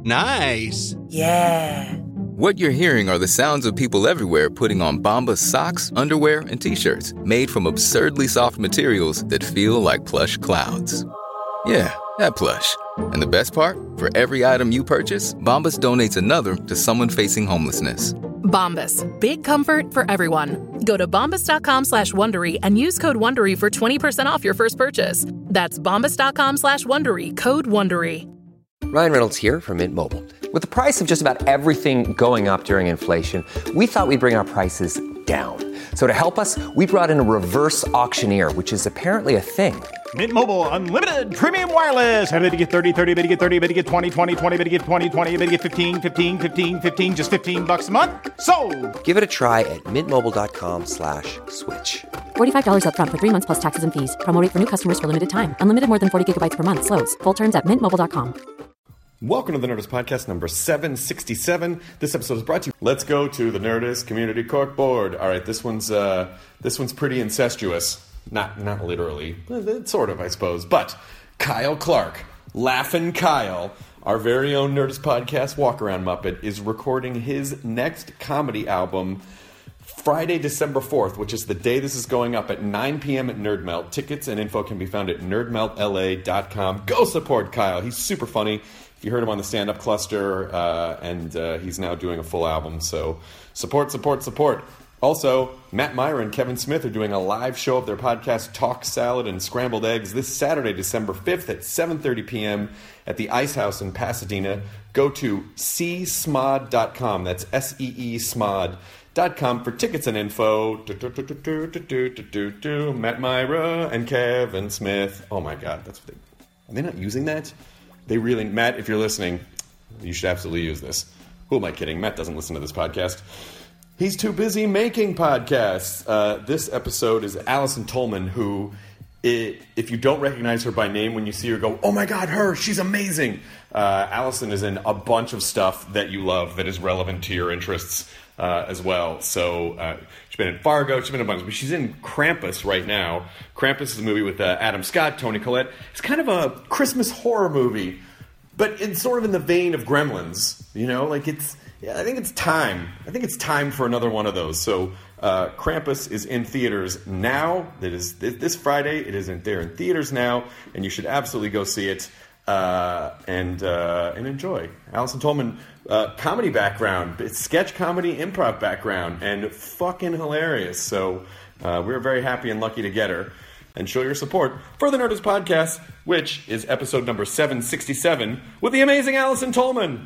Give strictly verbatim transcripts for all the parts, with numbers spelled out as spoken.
Nice. Yeah. What you're hearing are the sounds of people everywhere putting on Bombas socks, underwear, and T-shirts made from absurdly soft materials that feel like plush clouds. Yeah, that plush. And the best part? For every item you purchase, Bombas donates another to someone facing homelessness. Bombas. Big comfort for everyone. Go to bombas.com slash Wondery and use code Wondery for twenty percent off your first purchase. That's bombas.com slash Wondery. Code Wondery. Ryan Reynolds here from Mint Mobile. With the price of just about everything going up during inflation, we thought we'd bring our prices down. So to help us, we brought in a reverse auctioneer, which is apparently a thing. Mint Mobile Unlimited Premium Wireless. How to get thirty, thirty, how to get thirty, how to get twenty, twenty, twenty, how to get twenty, twenty, how to get fifteen, fifteen, fifteen, fifteen, just fifteen bucks a month? Sold! Give it a try at mintmobile.com slash switch. forty-five dollars up front for three months plus taxes and fees. Promo rate for new customers for limited time. Unlimited more than forty gigabytes per month. Slows full terms at mint mobile dot com. Welcome to the Nerdist Podcast number seven sixty-seven. This episode is brought to you. Let's go to the Nerdist Community Corkboard. All right, this one's uh, this one's pretty incestuous. Not not literally, sort of, I suppose. But Kyle Clark, Laughin' Kyle, our very own Nerdist Podcast walk-around Muppet, is recording his next comedy album Friday, December fourth, which is the day this is going up at nine p.m. at Nerdmelt. Tickets and info can be found at nerd melt l a dot com. Go support Kyle. He's super funny. You heard him on the stand-up cluster, uh, and uh, he's now doing a full album. So support, support, support. Also, Matt Myra and Kevin Smith are doing a live show of their podcast Talk Salad and Scrambled Eggs this Saturday, December fifth at seven thirty p.m. at the Ice House in Pasadena. Go to see smod dot com. That's S E E smod dot com for tickets and info. Do, do, do, do, do, do, do, do. Matt Myra and Kevin Smith. Oh my God, that's what they... Are they not using that? They really, Matt, if you're listening, you should absolutely use this. Who am I kidding? Matt doesn't listen to this podcast. He's too busy making podcasts. Uh, this episode is Allison Tolman, who, it, if you don't recognize her by name when you see her, go, oh my God, her, she's amazing. Uh, Allison is in a bunch of stuff that you love that is relevant to your interests uh, as well. So uh, she's been in Fargo, she's been in a bunch, but she's in Krampus right now. Krampus is a movie with uh, Adam Scott, Toni Collette. It's kind of a Christmas horror movie, but it's sort of in the vein of Gremlins, you know, like it's, yeah, I think it's time. I think it's time for another one of those. So uh, Krampus is in theaters now. It is this Friday. It is in there in theaters now, and you should absolutely go see it uh, and uh, and enjoy. Allison Tolman, uh, comedy background, it's sketch comedy, improv background, and fucking hilarious. So uh, we're very happy and lucky to get her. And show your support for the Nerdist Podcast, which is episode number seven sixty-seven with the amazing Allison Tolman.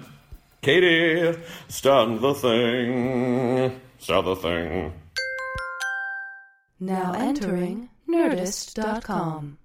Katie, start the thing, start the thing. Now entering Nerdist dot com.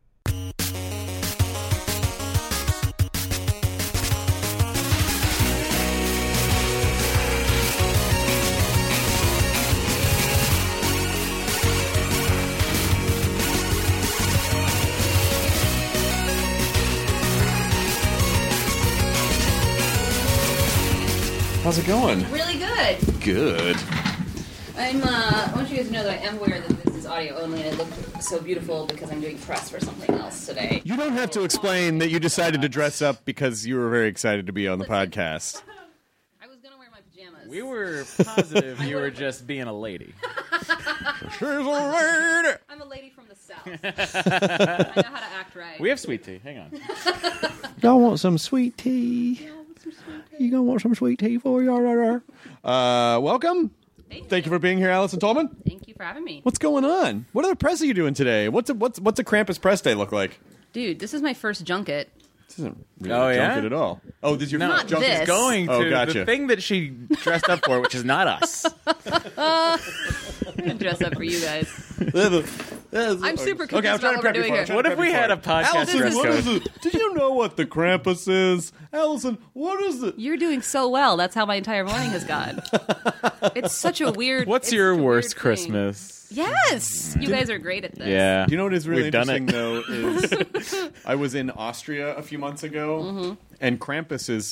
How's it going? Really good. Good. I'm, uh, I want you guys to know that I am aware that this is audio only, and it looked so beautiful because I'm doing press for something else today. You don't have to explain that you decided to dress up because you were very excited to be on the podcast. I was going to wear my pajamas. We were positive you were just being a lady. She's a lady. I'm a lady from the South. I know how to act right. We have sweet tea. Hang on. Y'all want some sweet tea? You gonna want some sweet tea for you? Uh, welcome. Thank you. Thank you for being here, Allison Tolman. Thank you for having me. What's going on? What other press are you doing today? What's a, what's what's a Krampus press day look like? Dude, this is my first junket. This isn't really Oh, a yeah? junket at all. Oh, did your No, Not junket? this. Going to Oh, gotcha. the thing that she dressed up for, which is not us. I'm going to dress up for you guys. I'm super confused Okay, I'm trying about to what we're prep you doing for it. here. I'm trying What to if prep we you for had it. a podcast Allison, dress what code? is it? Did you know what the Krampus is? Allison, what is it? You're doing so well. That's how my entire morning has gone. It's such a weird... What's it's your such a worst weird thing. Christmas? Yes! You guys are great at this. Yeah. Do you know what is really We've done interesting, it. though, is I was in Austria a few months ago, Mm-hmm. and Krampus is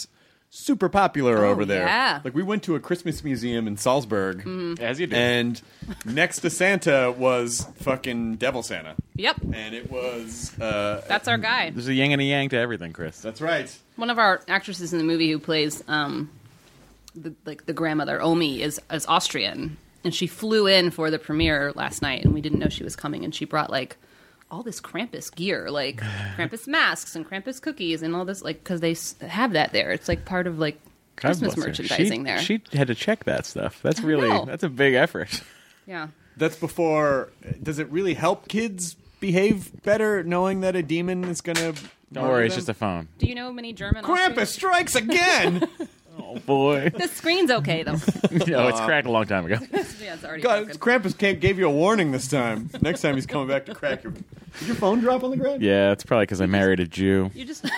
super popular Oh, over there. yeah. Like we went to a Christmas museum in Salzburg, Mm-hmm. As you do. and next to Santa was fucking Devil Santa, Yep. and it was. Uh, That's our guy. There's a yin and a yang to everything, Chris. that's right. One of our actresses in the movie who plays um, the, like the grandmother, Omi, is is Austrian, and she flew in for the premiere last night, and we didn't know she was coming, and she brought like all this Krampus gear, like Krampus masks and Krampus cookies and all this, like because they s- have that there. It's like part of like God Christmas bless her. merchandising she, there. She had to check that stuff. That's I really know. that's a big effort. yeah. That's before. Does it really help kids behave better knowing that a demon is going to? Don't worry, it's just a phone. Do you know many German? Krampus strikes again. Oh boy. The screen's okay though. No, it's cracked a long time ago. yeah, it's already God, broken. Krampus can't, gave you a warning this time. Next time he's coming back to crack your. Did your phone drop on the ground? Yeah, it's probably because I married a Jew. You just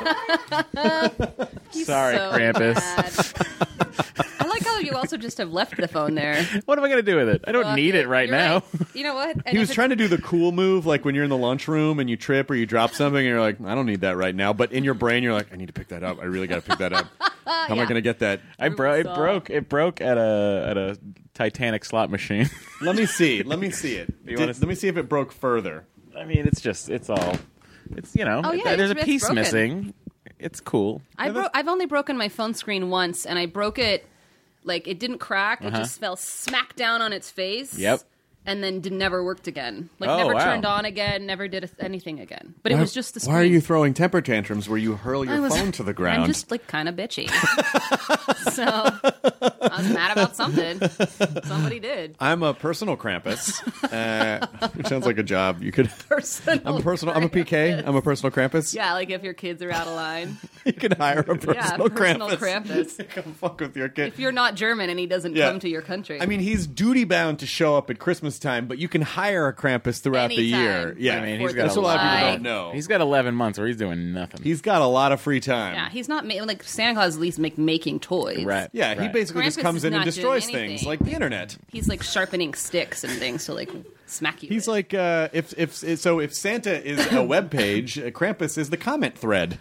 Sorry, so Krampus. bad. I like how you also just have left the phone there. What am I going to do with it? I don't Well, need it right you're now. You know what? And He if was it's- trying to do the cool move, like when you're in the lunchroom and you trip or you drop something, and you're like, I don't need that right now. But in your brain, you're like, I need to pick that up. I really got to pick that up. How am I Yeah. going to get that? I bro- it saw. broke. It broke at a at a Titanic slot machine. Let me see. Let me see it. You Did- wanna- let me see if it broke further. I mean, it's just it's all. It's you know. Oh, yeah, there's a it's- it's piece broken. missing. It's cool. I bro- I've only broken my phone screen once, and I broke it like it didn't crack. It Uh-huh. just fell smack down on its face. Yep. And then did, never worked again. Like Oh, never wow. turned on again. Never did a, anything again. But it was just the screen. Why are you throwing temper tantrums where you hurl your I was- phone to the ground? I'm just like kind of bitchy. so I was mad about something. Somebody did. I'm a personal Krampus. Uh, which sounds like a job you could. Personal. I'm a personal. I'm a P K. Krampus. I'm a personal Krampus. Yeah, like if your kids are out of line. You can hire a personal Yeah, personal Krampus. Krampus. Come fuck with your kid. If you're not German and he doesn't Yeah. come to your country. I mean, he's duty bound to show up at Christmas time, but you can hire a Krampus throughout the Anytime. year. Yeah, I mean, Fourth he's got that's a what a lot of people July. don't know. He's got eleven months where he's doing nothing. He's got a lot of free time. yeah, he's not ma- like Santa Claus. At least make making toys. right. Yeah, he right. basically just Krampus comes is in and not doing destroys anything. things like the internet. He's like sharpening sticks and things to like smack you. He's with. like, uh, if if so, if Santa is a web page, uh, Krampus is the comment thread.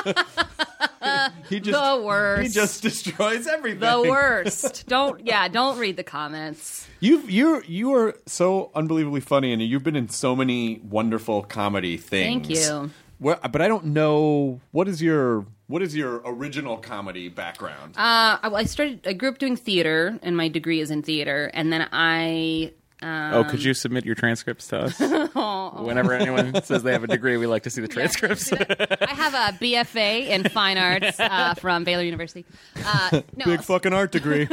he just The worst. He just destroys everything. the worst. Don't yeah. Don't read the comments. You've you you are so unbelievably funny, and you've been in so many wonderful comedy things. Thank you. Well, but I don't know what is your what is your original comedy background. Uh, I, I started. I grew up doing theater, and my degree is in theater. And then I. Um, Oh, could you submit your transcripts to us? Whenever anyone says they have a degree, we like to see the transcripts. I have a B F A in fine arts uh, from Baylor University. Uh, no, Big fucking art degree.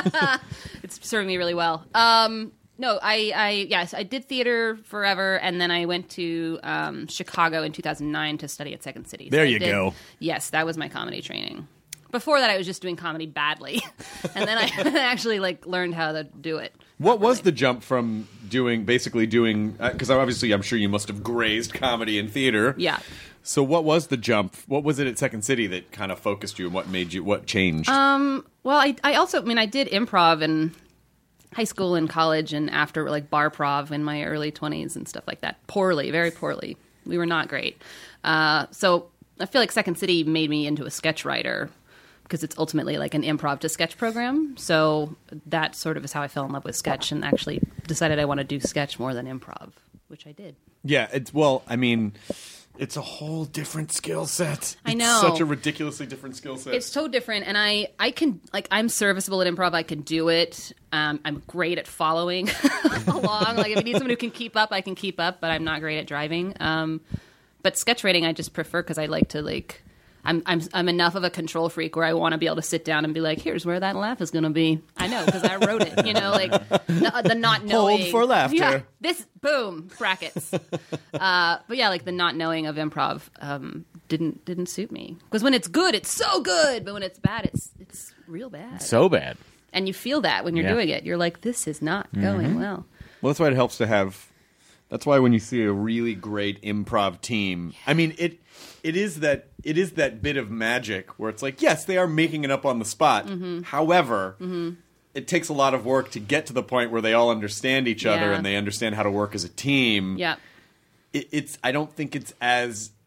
it's serving me really well. Um, no, I, I, yes, I did theater forever, and then I went to um, Chicago in two thousand nine to study at Second City. There I you did- go. Yes, that was my comedy training. Before that, I was just doing comedy badly, and then I actually like learned how to do it. What was the jump from doing basically doing because obviously I'm sure you must have grazed comedy and theater. Yeah. So what was the jump? What was it at Second City that kind of focused you, and what made you? What changed? Um, well, I, I also, I mean, I did improv in high school and college and after, like, bar prov in my early twenties and stuff like that. Poorly, very poorly. We were not great. Uh, so I feel like Second City made me into a sketch writer because it's ultimately like an improv to sketch program. So that sort of is how I fell in love with sketch and actually decided I want to do sketch more than improv, which I did. Yeah, it's well, I mean, it's a whole different skill set. I It's know. such a ridiculously different skill set. It's so different, and I, I can like I'm serviceable at improv. I can do it. Um, I'm great at following along. Like if you need someone who can keep up, I can keep up. But I'm not great at driving. Um, but sketch writing, I just prefer because I like to like. I'm I'm I'm enough of a control freak where I want to be able to sit down and be like, here's where that laugh is going to be. I know because I wrote it. You know, like the, the not knowing. Hold for laughter. Yeah, this boom brackets. uh, but yeah, like the not knowing of improv um, didn't didn't suit me because when it's good, it's so good, but when it's bad, it's it's real bad. So bad. And you feel that when you're Yeah. doing it, you're like, this is not going well. Well, that's why it helps to have. That's why when you see a really great improv team, I mean it. It is that it is that bit of magic where it's like, yes, they are making it up on the spot. Mm-hmm. However, it takes a lot of work to get to the point where they all understand each other Yeah. and they understand how to work as a team. Yeah. It, it's I don't think it's as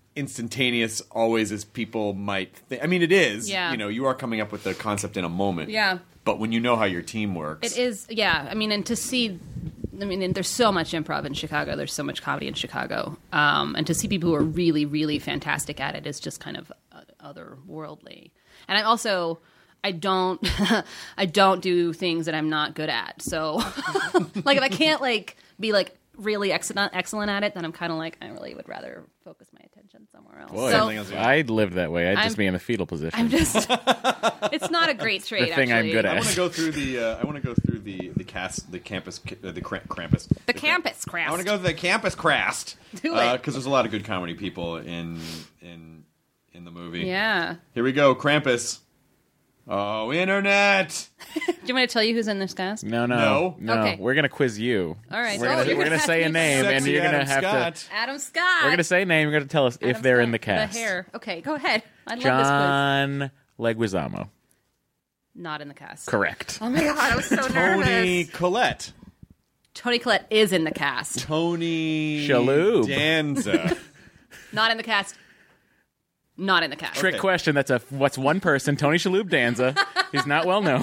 instantaneous always as people might think. I mean, it is. Yeah. You know, you are coming up with the concept in a moment. Yeah. But when you know how your team works. It is, yeah. I mean, and to see, I mean, and there's so much improv in Chicago. There's so much comedy in Chicago. Um, and to see people who are really, really fantastic at it is just kind of uh, otherworldly. And I also, I don't, I don't do things that I'm not good at. So, like, if I can't, like, be, like, really excellent, excellent at it, then I'm kind of like, I really would rather focus my attention somewhere else. Boy, so, I'd live that way. I'd I'm- just be in the fetal position. I'm just, it's not a great trait, the thing actually. I'm good I at. want to go through the. Uh, I want to go through the the cast, the campus, uh, the cra- Krampus. The campus craft. I want to go to the campus crast. Do it. Because there's a lot of good comedy people in in in the movie. Yeah. Here we go, Krampus. Oh, internet. Do you want me to tell you who's in this cast? No, no, No. no. Okay. We're gonna quiz you. All right. We're Oh, gonna, you're we're gonna gonna say a have to- name, and Sexy you're gonna Adam have Scott. to. Adam Scott. We're gonna say a name. You're gonna tell us if Adam they're Scott. in the cast. The hair. Okay, go ahead. I love John Leguizamo. this quiz. Not in the cast. Correct. Oh my god, I was so Tony nervous. Collette. Tony Collette is in the cast. Tony Shalhoub. Danza. Not in the cast. Not in the cast. Trick question. That's a what's one person? Tony Shalhoub Danza. He's not well known.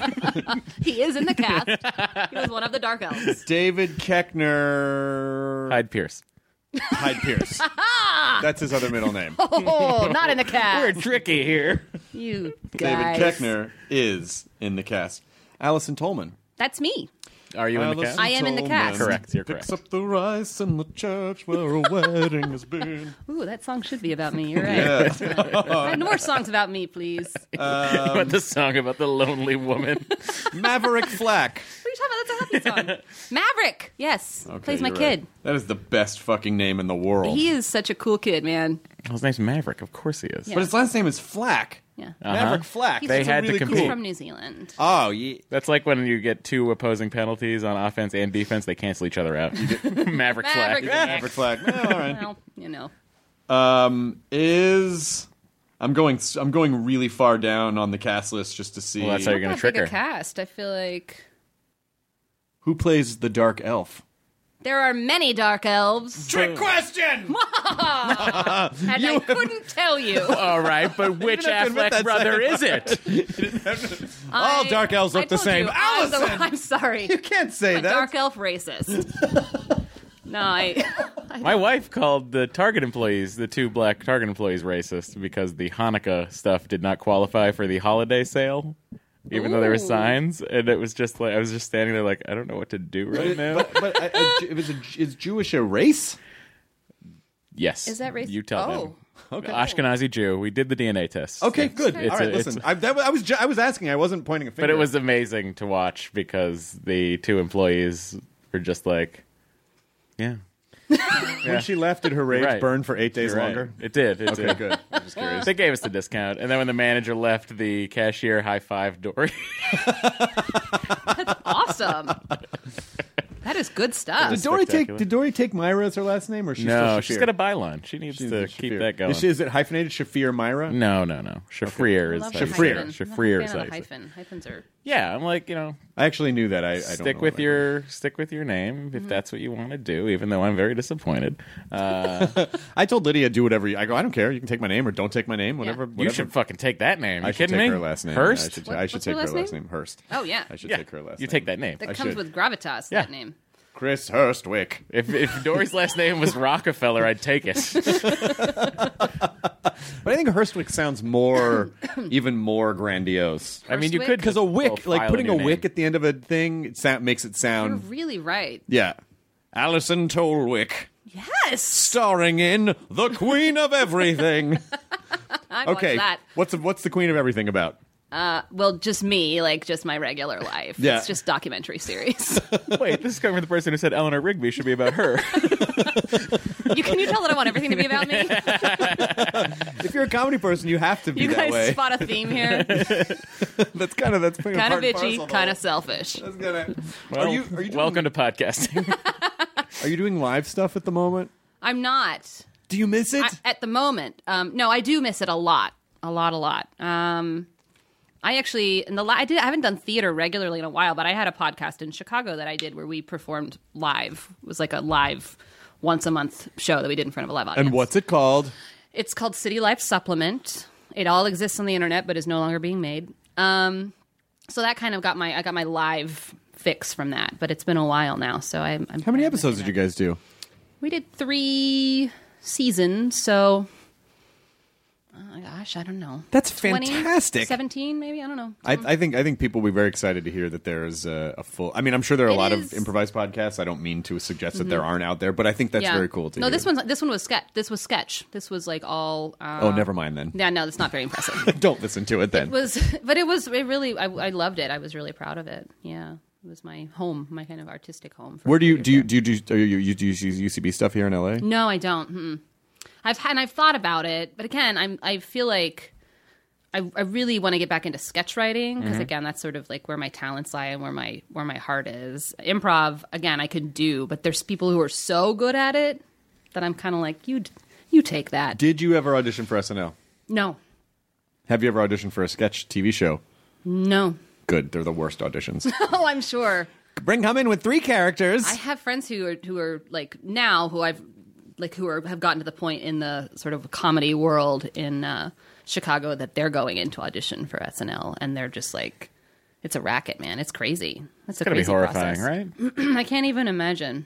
He is in the cast. He was one of the Dark Elves. David Koechner. Hyde Pierce. Hyde Pierce. That's his other middle name. Oh, not in the cast. We're tricky here. You David guys. Koechner is in the cast. Allison Tolman. That's me. Are you in the Allison cast? I am in the cast. Correct, you're Picks correct. up the rice in the church where a wedding has been. Ooh, that song should be about me. You're right. Uh, more songs about me, please. What are you want the song about the lonely woman? Maverick Flack. you talking about? That's a happy song. Maverick. Yes. Okay, Plays my you're kid. right. That is the best fucking name in the world. He is such a cool kid, man. His name's Maverick. Of course he is. Yeah. But his last name is Flack. Yeah. Uh-huh. Maverick Flack. He's They That's had a to really compete. He's cool- from New Zealand. Oh, yeah. That's like when you get two opposing penalties on offense and defense, they cancel each other out. You get Maverick Maverick flag. Flack. Maverick Flack. Oh, all right. Well, you know. Um, is I'm going. I'm going really far down on the cast list just to see Well, that's how you're going Not to trick big a her. cast. I feel like who plays the Dark Elf. there are many dark elves, Trick question. and I couldn't tell you. All right, but which didn't have to admit Affleck that brother is it? All I- dark elves I look the told same. you, I'm, the- Allison! I'm sorry. You can't say I'm a that. dark elf racist. No, I. My wife called the Target employees, the two black Target employees, racist because the Hanukkah stuff did not qualify for the holiday sale, even though there were Ooh. signs. And it was just like I was just standing there, like I don't know what to do right now. But, but uh, uh, it was a, is Jewish a race? Yes, Is that racist? You tell Oh. them. Okay. Ashkenazi Jew. We did the D N A test. Okay, It's- good. it's All right, a- it's- listen. I, that, I was ju- I was asking. I wasn't pointing a finger. But it was amazing to watch because the two employees were just like, yeah. when she left, did her rage Right. burn for eight days You're right. longer? It did. It Okay, did. good. I'm just curious. They gave us the discount, and then when the manager left, the cashier high fived Dory. Awesome. That is good stuff. Did Dory take? spectacular. Did Dory take Myra as her last name, or she's no, still she's Shafir? got a byline. She needs She's to a keep Shafir. that going. Is, she, is it hyphenated Shafir Myra? No, no, no. Shafrir I is love how the you Shafrir. say it. hyphen. Shafrir I'm is not a how fan you of say it. hyphen. Hyphens are. Yeah, I'm like, you know, I actually knew that. I, I don't stick know with what I- your stick with your name if that's what you want to do. Even though I'm very disappointed. Uh, I told Lydia, do whatever you. I go. I don't care. You can take my name or don't take my name. Whatever. Yeah. you whatever. should fucking take that name. You I should kidding take me? her last name. Hurst. I should, What- I should what's take her her last last name? name. Hurst. Oh yeah. I should Yeah. take her last You name. take that name. That I comes should. with gravitas. Yeah. That name. Chris Hurstwick. If if Dory's last name was Rockefeller, I'd take it. But I think Hurstwick sounds more, even more grandiose. I mean, you Hurstwick? could Because a wick, little like file putting in a your wick name. at the end of a thing, it sound, makes it You're sound. really right. Yeah. Alison Tolwick, Yes. starring in The Queen of Everything. I Okay. watched that. What's the, what's the Queen of Everything about? Uh, well, just me, like just my regular life. Yeah. It's just documentary series. Wait, this is coming from the person who said Eleanor Rigby should be about her. you can you tell that I want everything to be about me? If you're a comedy person, you have to be You that guys way. spot a theme here. That's kind of that's Kind of bitchy, kind of selfish. That's gonna. Well, are you are you doing, welcome to podcasting. Are you doing live stuff at the moment? I'm not. Do you miss it? I, at the moment. Um, no, I do miss it a lot, a lot, a lot. Um, I actually, in the la- I did. I haven't done theater regularly in a while, but I had a podcast in Chicago that I did where we performed live. It was like a live, once a month show that we did in front of a live audience. and what's it called? It's called City Life Supplement. It all exists on the internet, but is no longer being made. Um, so that kind of got my I got my live fix from that. But it's been a while now, so I'm. I'm How many episodes did you guys do? We did three seasons, so. Oh my gosh, I don't know. That's twenty, fantastic. seventeen, maybe, I don't know. I, I think I think people will be very excited to hear that there's a, a full. I mean, I'm sure there are a It lot is- of improvised podcasts. I don't mean to suggest that there aren't out there, but I think that's Yeah. very cool to No, hear. this one this one was sketch. This was sketch. This was like all. Uh, Oh, never mind then. Yeah, no, that's not very impressive. Don't listen to it then. It was, but it was. It really. I, I loved it. I was really proud of it. Yeah, it was my home, my kind of artistic home. For Where do you years do you there. do you do you, you, you do you use U C B stuff here in L A? No, I don't. Mm-mm. I've had, and I've thought about it, but again, I'm. I feel like I, I really want to get back into sketch writing because again, that's sort of like where my talents lie and where my where my heart is. Improv, again, I could do, but there's people who are so good at it that I'm kind of like, you, you take that. Did you ever audition for S N L? No, Have you ever auditioned for a sketch T V show? no. Good, they're the worst auditions. Oh, I'm sure. Bring come in with three characters. I have friends who are who are like now who I've like who are have gotten to the point in the sort of comedy world in uh, Chicago that they're going into audition for S N L and they're just like, it's a racket, man. It's crazy. It's a It's gotta be crazy horrifying, process. right? I can't even imagine.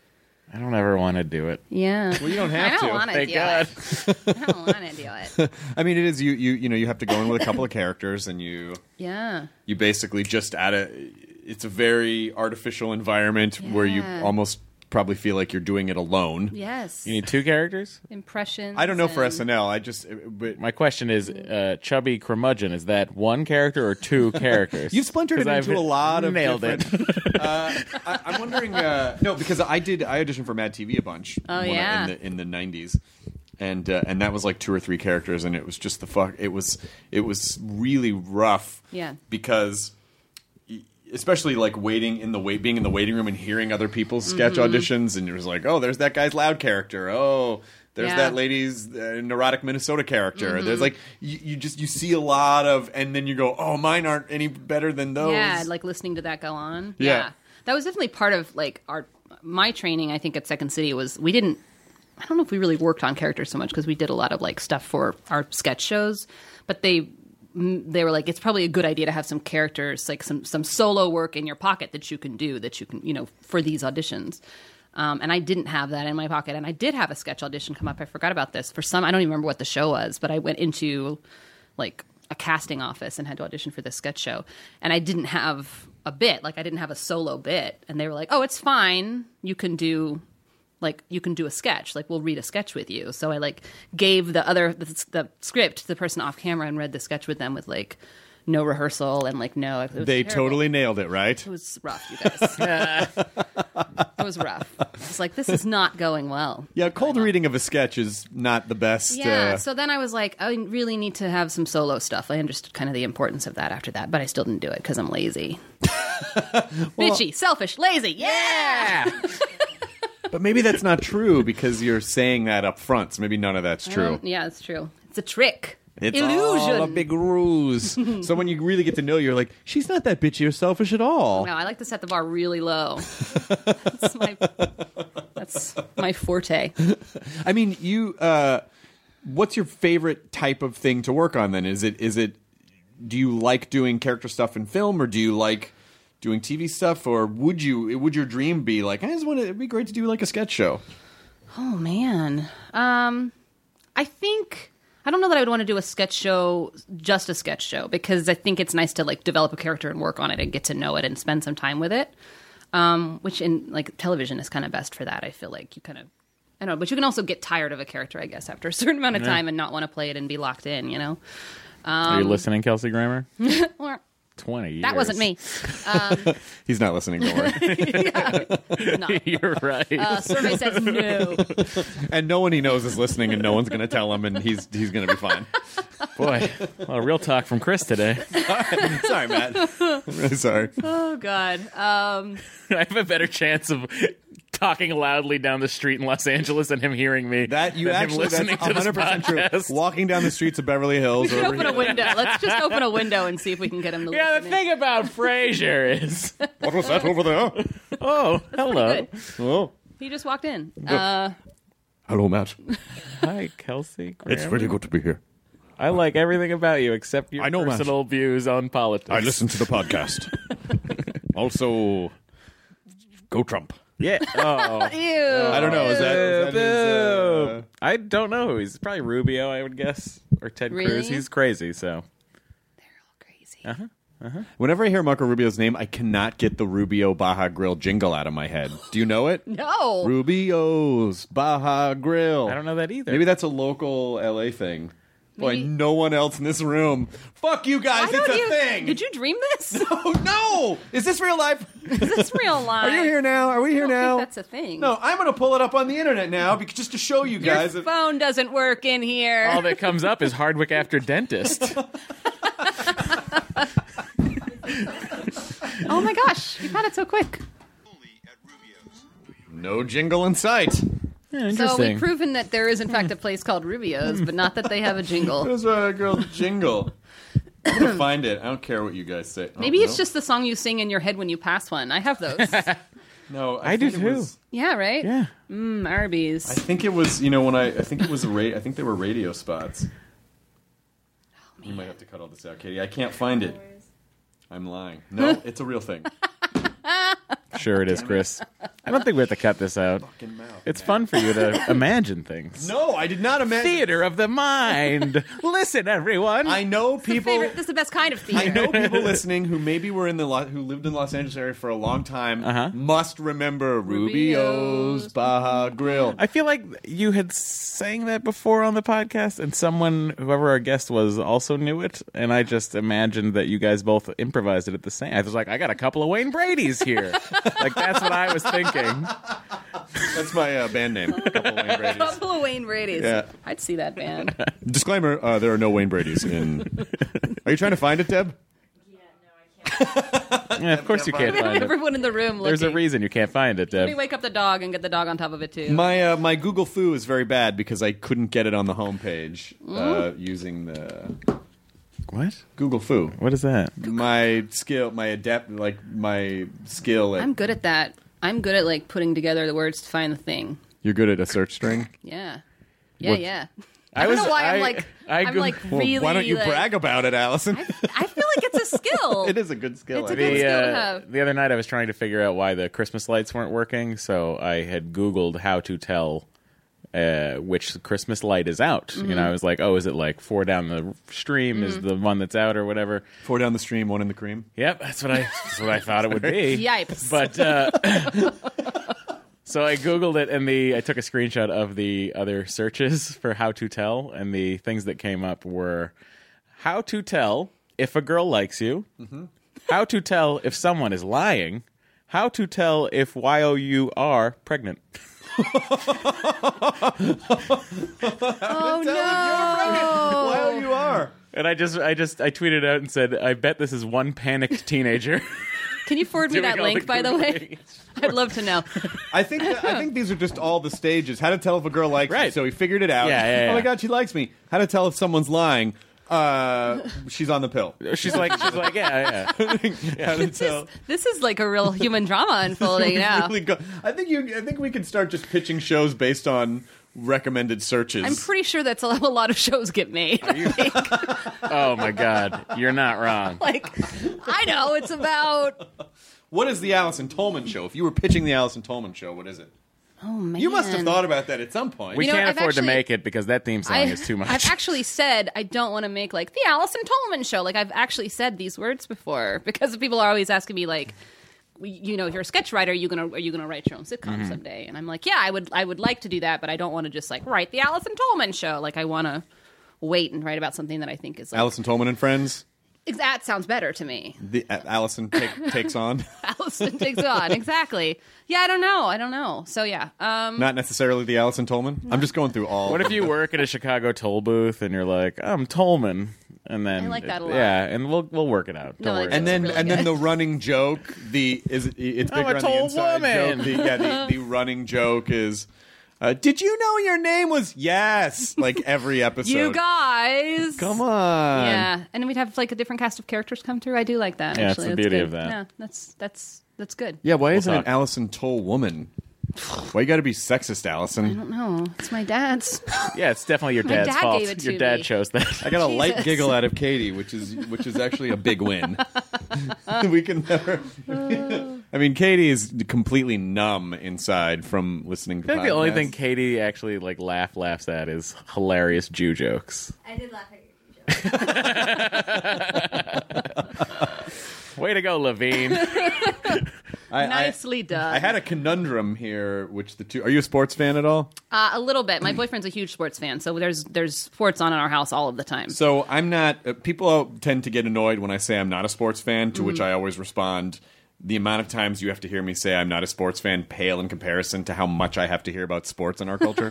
I don't ever want to do it. Yeah. Well, you don't have I don't to. want to Thank do God. it. I don't want to do it. I mean, it is you. You you know you have to go in with a couple of characters, and you Yeah. you basically just add a. It's a very artificial environment where you Yeah. almost probably feel like you're doing it alone. Yes. You need two characters? Impressions. I don't know for and- S N L. I just but My question is, uh, Chubby Curmudgeon, is that one character or two characters? you've splintered it 'Cause I've into a lot of nailed different, it. uh, I, I'm wondering. Uh, no, because I did. I auditioned for Mad T V a bunch. Oh, when I- yeah. in the in the nineties, and uh, and that was like two or three characters, and it was just the fuck. It was it was really rough. Yeah. Because. Especially like waiting in the wait, being in the waiting room and hearing other people's sketch Mm-hmm. auditions, and it was like, oh, there's that guy's loud character. Oh, there's Yeah. that lady's uh, neurotic Minnesota character. Mm-hmm. There's like you, you just you see a lot of, and then you go, oh, mine aren't any better than those. Yeah, like listening to that go on. Yeah. That was definitely part of like our my training, I think, at Second City was we didn't I don't know if we really worked on characters so much because we did a lot of like stuff for our sketch shows, but they they were like, it's probably a good idea to have some characters, like some some solo work in your pocket that you can do, that you can, you know, for these auditions. Um, and I didn't have that in my pocket. And I did have a sketch audition come up. I forgot about this. For some, I don't even remember what the show was, but I went into like a casting office and had to audition for this sketch show. And I didn't have a bit, like I didn't have a solo bit. And they were like, oh, it's fine. You can do... like you can do a sketch, like we'll read a sketch with you. So I like gave the other the, the script to the person off camera and read the sketch with them with like no rehearsal and like no. It was They terrible. totally nailed it, right? It was rough, you guys. It was rough. It's like this is not going well. Yeah, cold reading of a sketch is not the best. Yeah. uh, So then I was like, I really need to have some solo stuff. I understood kind of the importance of that after that, but I still didn't do it because I'm lazy. Bitchy, selfish, lazy. Yeah. but maybe that's not true because you're saying that up front. So maybe none of that's true. Um, yeah, it's true. It's a trick. It's Illusion. all a big ruse. So when you really get to know, you're like, she's not that bitchy or selfish at all. No, I like to set the bar really low. That's my that's my forte. I mean, you. Uh, what's your favorite type of thing to work on? Then is it is it? Do you like doing character stuff in film, or do you like doing T V stuff, or would you? Would your dream be like, I just want to? It'd be great to do like a sketch show. Oh man, um, I think I don't know that I would want to do a sketch show, just a sketch show, because I think it's nice to like develop a character and work on it and get to know it and spend some time with it. Um, which in like television is kind of best for that. I feel like you kind of, I don't know, but you can also get tired of a character, I guess, after a certain amount of time and not want to play it and be locked in, you know? Are you listening, Kelsey Grammer? Or, Twenty years. that wasn't me. He's not listening. Don't worry. No. You're right. Uh, survey says no. And no one he knows is listening, and no one's going to tell him, and he's he's going to be fine. Boy, well, real talk from Chris today. Sorry, Matt. I'm really sorry. Oh God. Um, I have a better chance of talking loudly down the street in Los Angeles and him hearing me. That you than him actually that's listening to this one hundred percent true. podcast. Walking down the streets of Beverly Hills, we or can over open a here. window. Let's just open a window and see if we can get him to Yeah, listen the in. thing about Frasier is, What was that over there? oh, hello. Good. Oh, He just walked in. Uh, Hello, Matt. Hi, Kelsey. Graham. It's really good to be here. I like everything about you except your I know, personal Matt. views on politics. I listen to the podcast. Also, go Trump. Yeah. Oh. Ew. I don't know. Is that, is that his, uh, I don't know who he's. Probably Rubio, I would guess, or Ted Really? Cruz. He's crazy, so. They're all crazy. Uh-huh. Whenever I hear Marco Rubio's name, I cannot get the Rubio Baja Grill jingle out of my head. Do you know it? No. Rubio's Baja Grill. I don't know that either. Maybe that's a local L A thing. Boy, Maybe- no one else in this room. Fuck you guys, Why it's don't a you- thing. Did you dream this? Oh, no! Is this real life? Is this real life? Are you here now? Are we I here don't now? think that's a thing. No, I'm going to pull it up on the internet now because just to show you Your guys. that- phone doesn't work in here. All that comes up is Hardwick after dentist. Oh my gosh, you found it so quick. No jingle in sight. Yeah, So interesting. we've proven that there is in fact a place called Rubio's, but not that they have a jingle. There's a girl's jingle. I'm going to find it. I don't care what you guys say. Oh, Maybe it's no. just the song you sing in your head when you pass one. I have those. No, I, I do think it too. was- Yeah, right? yeah. Mm, Arby's. I think it was, you know, when I, I think it was a ra- I think they were radio spots. You might have to cut all this out, Katie. I can't find it. I'm lying. No, it's a real thing. Sure it is, Chris. I don't think we have to cut this out. Fucking mouth. It's fun for you to imagine things. No, I did not imagine. Theater of the mind. Listen, everyone. I know It's the people. favorite, this is the best kind of theater. I know people listening who maybe were in the Lo- who lived in the Los Angeles area for a long time Uh-huh. must remember Rubio's Rubio's. Baja Grill. I feel like you had sang that before on the podcast, and someone, whoever our guest was, also knew it. And I just imagined that you guys both improvised it at the same. I was like, I got a couple of Wayne Brady's here. Like that's what I was thinking. That's my uh, band name. A couple Wayne A Brady's. couple of Wayne Brady's. Yeah. I'd see that band. Disclaimer: uh, there are no Wayne Brady's in. Are you trying to find it, Deb? Yeah, of course you can't find it. Everyone in the room looking. There's a reason you can't find it, Let me Deb. wake up the dog and get the dog on top of it too. My uh, my Google Foo is very bad because I couldn't get it on the homepage uh, using the What? Google Foo. What is that? My skill, my adapt, like my skill at. I'm good at that. I'm good at like putting together the words to find the thing. You're good at a search string. Yeah. Yeah, What- yeah. I I don't was- know why I- I'm like I I'm go- like Well, really why don't you like, brag about it, Allison? I feel like it's a skill. It is a good skill. It's a I good think. The, skill to uh, have. the other night I was trying to figure out why the Christmas lights weren't working, so I had Googled how to tell uh, which Christmas light is out. Mm-hmm. You know, I was like, oh, is it like four down the stream is the one that's out or whatever? Four down the stream, one in the cream. Yep, that's what I that's what I thought it would be. Yipes. But uh, so I Googled it, and the I took a screenshot of the other searches for how to tell, and the things that came up were how to tell if a girl likes you, Mm-hmm. how to tell if someone is lying, how to tell if Y O U are pregnant. Oh no! Why are you are? And I just I just I tweeted out and said, I bet this is one panicked teenager. Can you forward me doing that all link, by the way? I'd love to know. I think that, I think these are just all the stages. How to tell if a girl likes you. Right. So he figured it out. Yeah, yeah, Oh yeah. my god, she likes me. How to tell if someone's lying. Uh, she's on the pill. She's like she's like yeah yeah. How to tell. This is like a real human drama unfolding now. Really go- I think you. I think we can start just pitching shows based on recommended searches. I'm pretty sure that's a, a lot of shows get made. I think. Oh my god, you're not wrong. Like, I know it's about. What is the Allison Tolman show? If you were pitching the Allison Tolman show, what is it? Oh man, You must have thought about that at some point. We You know, can't I've afford to actually- make it because that theme song I, is too much. I've actually said I don't want to make like the Allison Tolman show. Like I've actually said these words before because people are always asking me like, you know, if you're a sketch writer, are you gonna are you gonna write your own sitcom Mm-hmm. someday? And I'm like, yeah, I would I would like to do that, but I don't want to just like write the Allison Tolman show. Like I want to wait and write about something that I think is like, Allison Tolman and Friends. Ex- that sounds better to me. The uh, Allison take, takes on. Allison takes on exactly. Yeah, I don't know. I don't know. So yeah, um, Not necessarily the Allison Tolman. I'm just going through all. What if you work at a Chicago toll booth and you're like, I'm Tolman, and then I like that a lot. Yeah, and we'll we'll work it out. Don't No, worry. that's and then really and then good. the running joke, the is it, it's I'm bigger a on tall the inside woman. joke. The, yeah, the, the running joke is, uh, did you know your name was yes? Like every episode. you guys, come on. yeah, and then we'd have like a different cast of characters come through. I do like that. Yeah, it's actually. the That's beauty good. of that. Yeah, that's that's that's good. Yeah, why isn't talk. it Allison Toll Woman? Why you got to be sexist, I Allison? don't know. It's my dad's. Yeah, it's definitely your My dad's dad fault. gave it to Your dad me. chose that. I got a light Jesus. giggle out of Katie, which is which is actually a big win. We can never. I mean, Katie is completely numb inside from listening to. I think the only podcasts. thing Katie actually like laugh laughs at is hilarious Jew jokes. I did laugh at your joke. Way to go, Levine. I, Nicely done. I, I had a conundrum here, which the two. Are you a sports fan at all? Uh, a little bit. My boyfriend's a huge sports fan, so there's there's sports on in our house all of the time. So I'm not. Uh, people tend to get annoyed when I say I'm not a sports fan. To Mm-hmm. which I always respond. The amount of times you have to hear me say I'm not a sports fan pale in comparison to how much I have to hear about sports in our culture.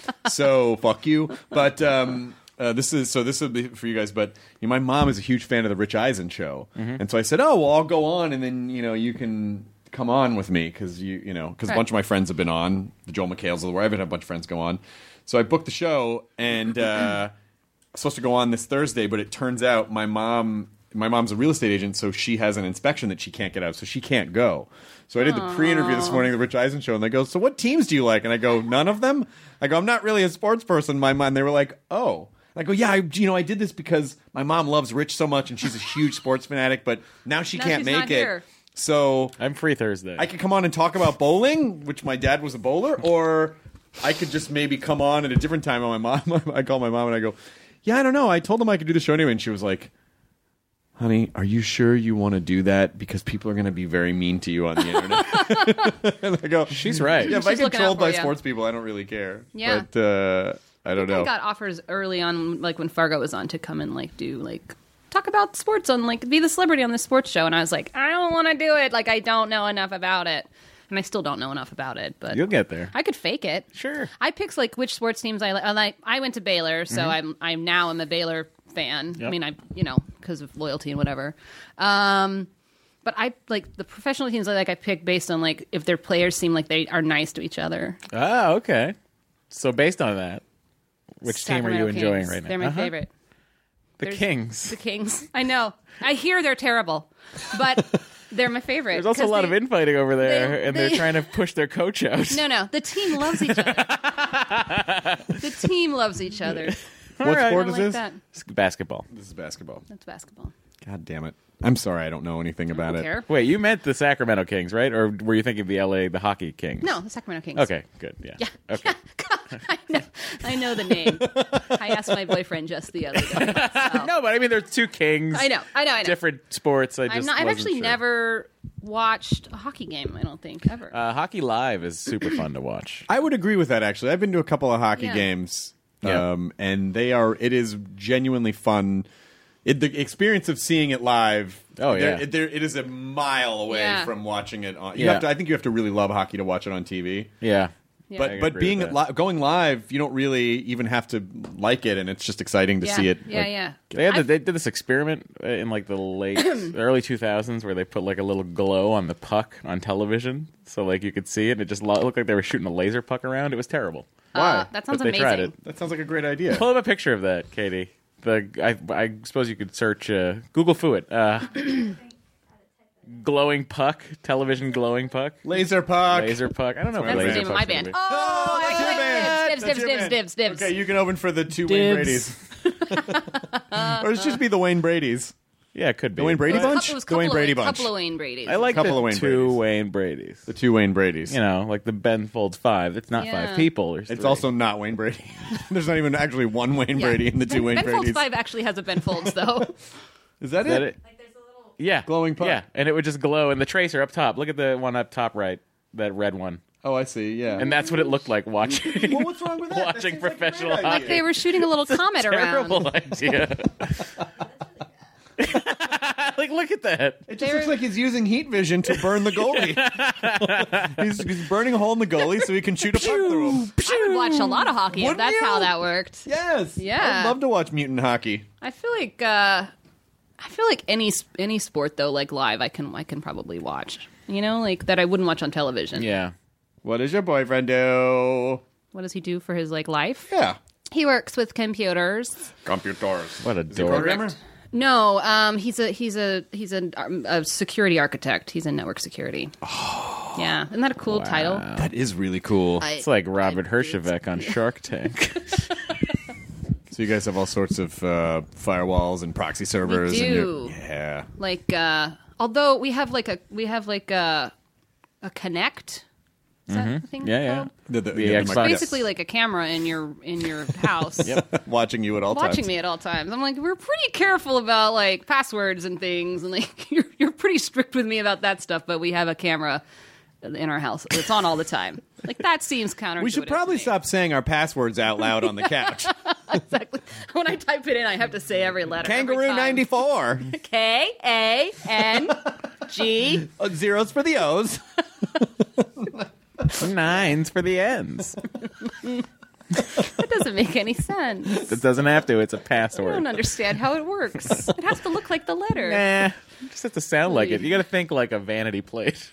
So fuck you. But um, uh, this is so this will be for you guys. But you know, my mom is a huge fan of the Rich Eisen show, Mm-hmm. and so I said, "Oh, well, I'll go on, and then you know you can come on with me because you you know because Right. a bunch of my friends have been on the Joel McHale's of the world. I've had a bunch of friends go on, so I booked the show and uh, I'm supposed to go on this Thursday, but it turns out my mom." My mom's a real estate agent, so she has an inspection that she can't get out, so she can't go. So I did the pre-interview this morning, the Rich Eisen show, and they go, "So what teams do you like?" And I go, "None of them." I go, "I'm not really a sports person." My mom, they were like, "Oh." And I go, "Yeah, I, you know, I did this because my mom loves Rich so much, and she's a huge sports fanatic, but now she Now can't she's make not it." here. So I'm free Thursday. I could come on and talk about bowling, which my dad was a bowler, or I could just maybe come on at a different time. On my mom, I call my mom and I go, "Yeah, I don't know. I told them I could do the show anyway," and she was like, "Honey, are you sure you want to do that? Because people are going to be very mean to you on the internet." And I go, She's right. Yeah, if I She's get looking trolled out for by you. sports people, I don't really care. Yeah. But uh, I don't I know. got offers early on, like when Fargo was on, to come and like do like talk about sports on like be the celebrity on the sports show, and I was like, I don't want to do it. Like I don't know enough about it, and I still don't know enough about it. But You'll get there. I could fake it. Sure. I picked like which sports teams I like. I, like, I went to Baylor, so Mm-hmm. I'm I'm now I'm a Baylor fan. I Yep. mean, I you know because of loyalty and whatever. Um, but I like the professional teams I like. I pick based on like if their players seem like they are nice to each other. Ah, okay. So based on that, which team are you Sacramento enjoying Kings. right now? They're my Uh-huh. favorite. The There's- Kings. The Kings. I know. I hear they're terrible, but they're my favorite. There's also a 'cause lot they- of infighting over there, they- and they- they're trying to push their coach out. No, no. The team loves each other. The team loves each other. What All right. sport I is like this? that. It's basketball. This is basketball. That's basketball. God damn it. I'm sorry I don't know anything I about don't it. care. Wait, you meant the Sacramento Kings, right? Or were you thinking of the L A, the hockey Kings? No, the Sacramento Kings. Okay, good. Yeah. Yeah. Okay. I know. I know the name. I asked my boyfriend just the other day. so. No, but I mean, there's two Kings. I know. I know. I know. Different sports. I just I'm not, I've wasn't actually sure. never watched a hockey game. I don't think ever. Uh, hockey live is super fun to watch. I would agree with that, actually. I've been to a couple of hockey Yeah. games, Yeah. um, and they are. It is genuinely fun. It, the experience of seeing it live. Oh, there- yeah. it, there, it is a mile away Yeah. from watching it on. You Yeah. have to, I think you have to really love hockey to watch it on T V. Yeah. Yeah. I But but agree being with li- going live, you don't really even have to like it, and it's just exciting to yeah. see it. Yeah, like- yeah. They had the, I've- they did this experiment uh, in like the late early two thousands where they put like a little glow on the puck on television, so like you could see it. It just lo- looked like they were shooting a laser puck around. It was terrible. Uh, that sounds But they amazing. tried it. That sounds like a great idea. Pull up a picture of that, Katie. The I, I suppose you could search uh, Google Fuit. Uh, glowing puck, television glowing puck, Laser puck. laser puck. I don't know if That's the laser name of my puck's band. gonna be- Oh, that's your band. Dibs, That's dibs, your dibs, band. dibs, dibs. Okay, you can open for the two Wayne Dibs. Brady's. Or it should just be the Wayne Brady's. Yeah, it could be. The Wayne Brady It was a bunch? couple- it was The Wayne couple Brady of, bunch. couple of Wayne Brady's. I like Couple the of Wayne two Bradys. Wayne Brady's. The two Wayne Brady's. You know, like the Ben folds five. It's not Yeah. five people. There's It's three. also not Wayne Brady. There's not even actually one Wayne Yeah. Brady in the two Ben, Wayne Ben Folds Brady's. five actually has a Ben Folds though. Is that, Is that it? it? Yeah, Glowing puck. Yeah, and it would just glow. And the tracer up top. Look at the one up top right. That red one. Oh, I see. Yeah. And that's what it looked like watching. well, what's wrong with that? That watching seems like a professional great idea. hockey. Like they were shooting a little comet around. Terrible idea. Like, look at that. It just looks like he's using heat vision to burn the goalie. he's, he's burning a hole in the goalie so he can shoot a puck through him. I would watch a lot of hockey if Wouldn't that's you? how that worked. Yes. Yeah. I'd love to watch mutant hockey. I feel like uh, I feel like any sp- any sport though, like live, I can I can probably watch. You know, like that I wouldn't watch on television. Yeah. What does your boyfriend do? What does he do for his like life? Yeah. He works with computers. Computers. What a Is he a dork. programmer? No, um, he's a he's a he's a, um, a security architect. He's in network security. Yeah, isn't that a cool Wow. title? That is really cool. I- It's like Robert I- Herjavec on Shark Tank. So you guys have all sorts of uh, firewalls and proxy servers. We And do. you're- yeah. Like, uh, although we have like a we have like a a Connect. Is that the thing Yeah, yeah. called? The, the, The yeah, Xbox. mic- Basically, like a camera in your in your house. Yep. Watching you at all Watching times. me at all times. I'm like, we're pretty careful about like passwords and things, and like you're you're pretty strict with me about that stuff. But we have a camera in our house. It's on all the time. Like that seems counterintuitive. We should probably to me. stop saying our passwords out loud on the couch. Exactly. When I type it in, I have to say every letter. every Kangaroo time. ninety-four. K A N G. Uh, zeros for the O's. Nines for the ends. That doesn't make any sense. It doesn't have to. It's a I password. don't understand how it works. It has to look like the letter. Nah, you just have to sound like it. You got to think like a vanity plate.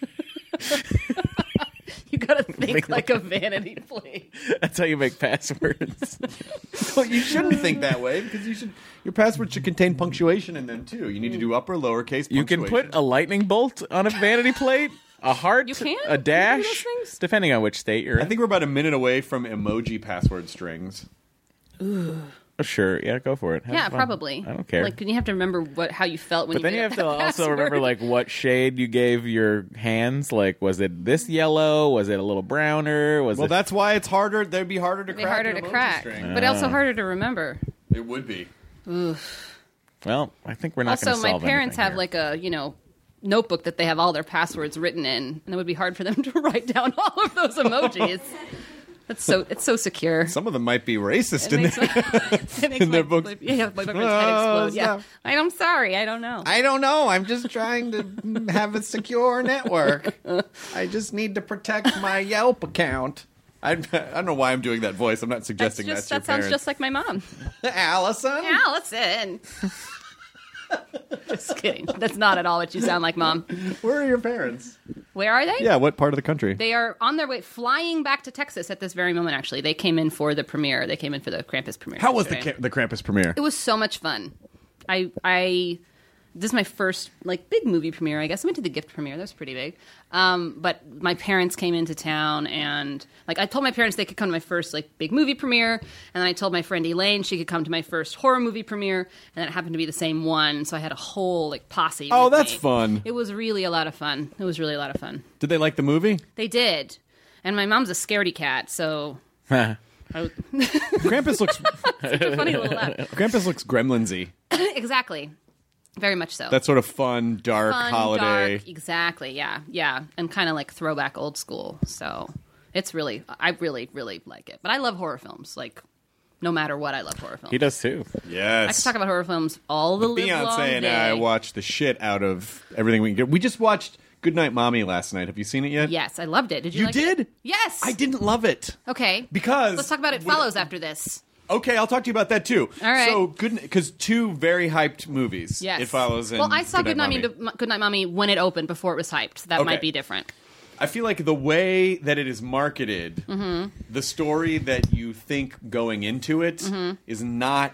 You gotta think like a vanity plate. That's how you make passwords. Well, you shouldn't think that way because you should. Your password should contain punctuation in them too. You need to do upper lowercase. You can punctuation. put a lightning bolt on a vanity plate, a heart, You can? a You can do dash, those things? depending on which state you're in. I think we're about a minute away from emoji password strings. Oh, sure, yeah, go for it. Have Yeah, fun. probably. I don't care. Like, you have to remember what how you felt when But you then made you up have to that also password. remember like what shade you gave your hands. Like, was it this yellow? Was it a little browner? Was Well, it? that's why it's harder. They'd be harder to It'd be crack. harder an to emoji crack, string. but also harder to remember. It would be. Well, I think we're not Also, going to my solve parents anything have here. like a you know notebook that they have all their passwords written in, and it would be hard for them to write down all of those emojis. That's so it's so secure. Some of them might be racist It in makes there. my, it makes in their my- books. my- yeah, my boyfriend's head Oh, explode. Yeah, stop. I, I'm sorry, I don't know. I don't know. I'm just trying to have a secure network. I just need to protect my Yelp account. I, I don't know why I'm doing that voice. I'm not That's suggesting just that's that your sounds just like my mom. just Allison. Allison. Just kidding. That's not at all what you sound like, Mom. Where are your parents? Where are they? Yeah, what part of the country? They are on their way, flying back to Texas at this very moment, actually. They came in for the premiere. They came in for the Krampus premiere. How was the yesterday. ca- the Krampus premiere? It was so much fun. I, I, this is my first, like, big movie premiere, I guess. I went to the Gift premiere. That was pretty big. Um, but my parents came into town, and, like, I told my parents they could come to my first, like, big movie premiere, and then I told my friend Elaine she could come to my first horror movie premiere, and it happened to be the same one, so I had a whole, like, posse Oh, with that's me. fun. It was really a lot of fun. It was really a lot of fun. Did they like the movie? They did. And my mom's a scaredy cat, so... I was, Krampus looks such a funny little laugh. Krampus looks gremlinsy. Exactly. Very much so. That sort of fun, dark Fun, holiday. dark, exactly, yeah, yeah. And kind of like throwback old school. So it's really, I really, really like it. But I love horror films. Like, no matter what, I love horror films. He does too. Yes. I could talk about horror films all the live long Beyonce and day. I watched the shit out of everything we can get. We just watched Goodnight Mommy last night. Have you seen it yet? Yes, I loved it. Did you You like did? it? Yes. I didn't love it. Okay. Because- Let's talk about It when- Follows after this. Okay, I'll talk to you about that too. All right. So good because two very hyped movies. Yes. It Follows. And Well, I saw Goodnight Goodnight Mommy. Mommy. Goodnight Mommy when it opened before it was hyped. That Okay. might be different. I feel like the way that it is marketed, Mm-hmm. the story that you think going into it is Mm-hmm. not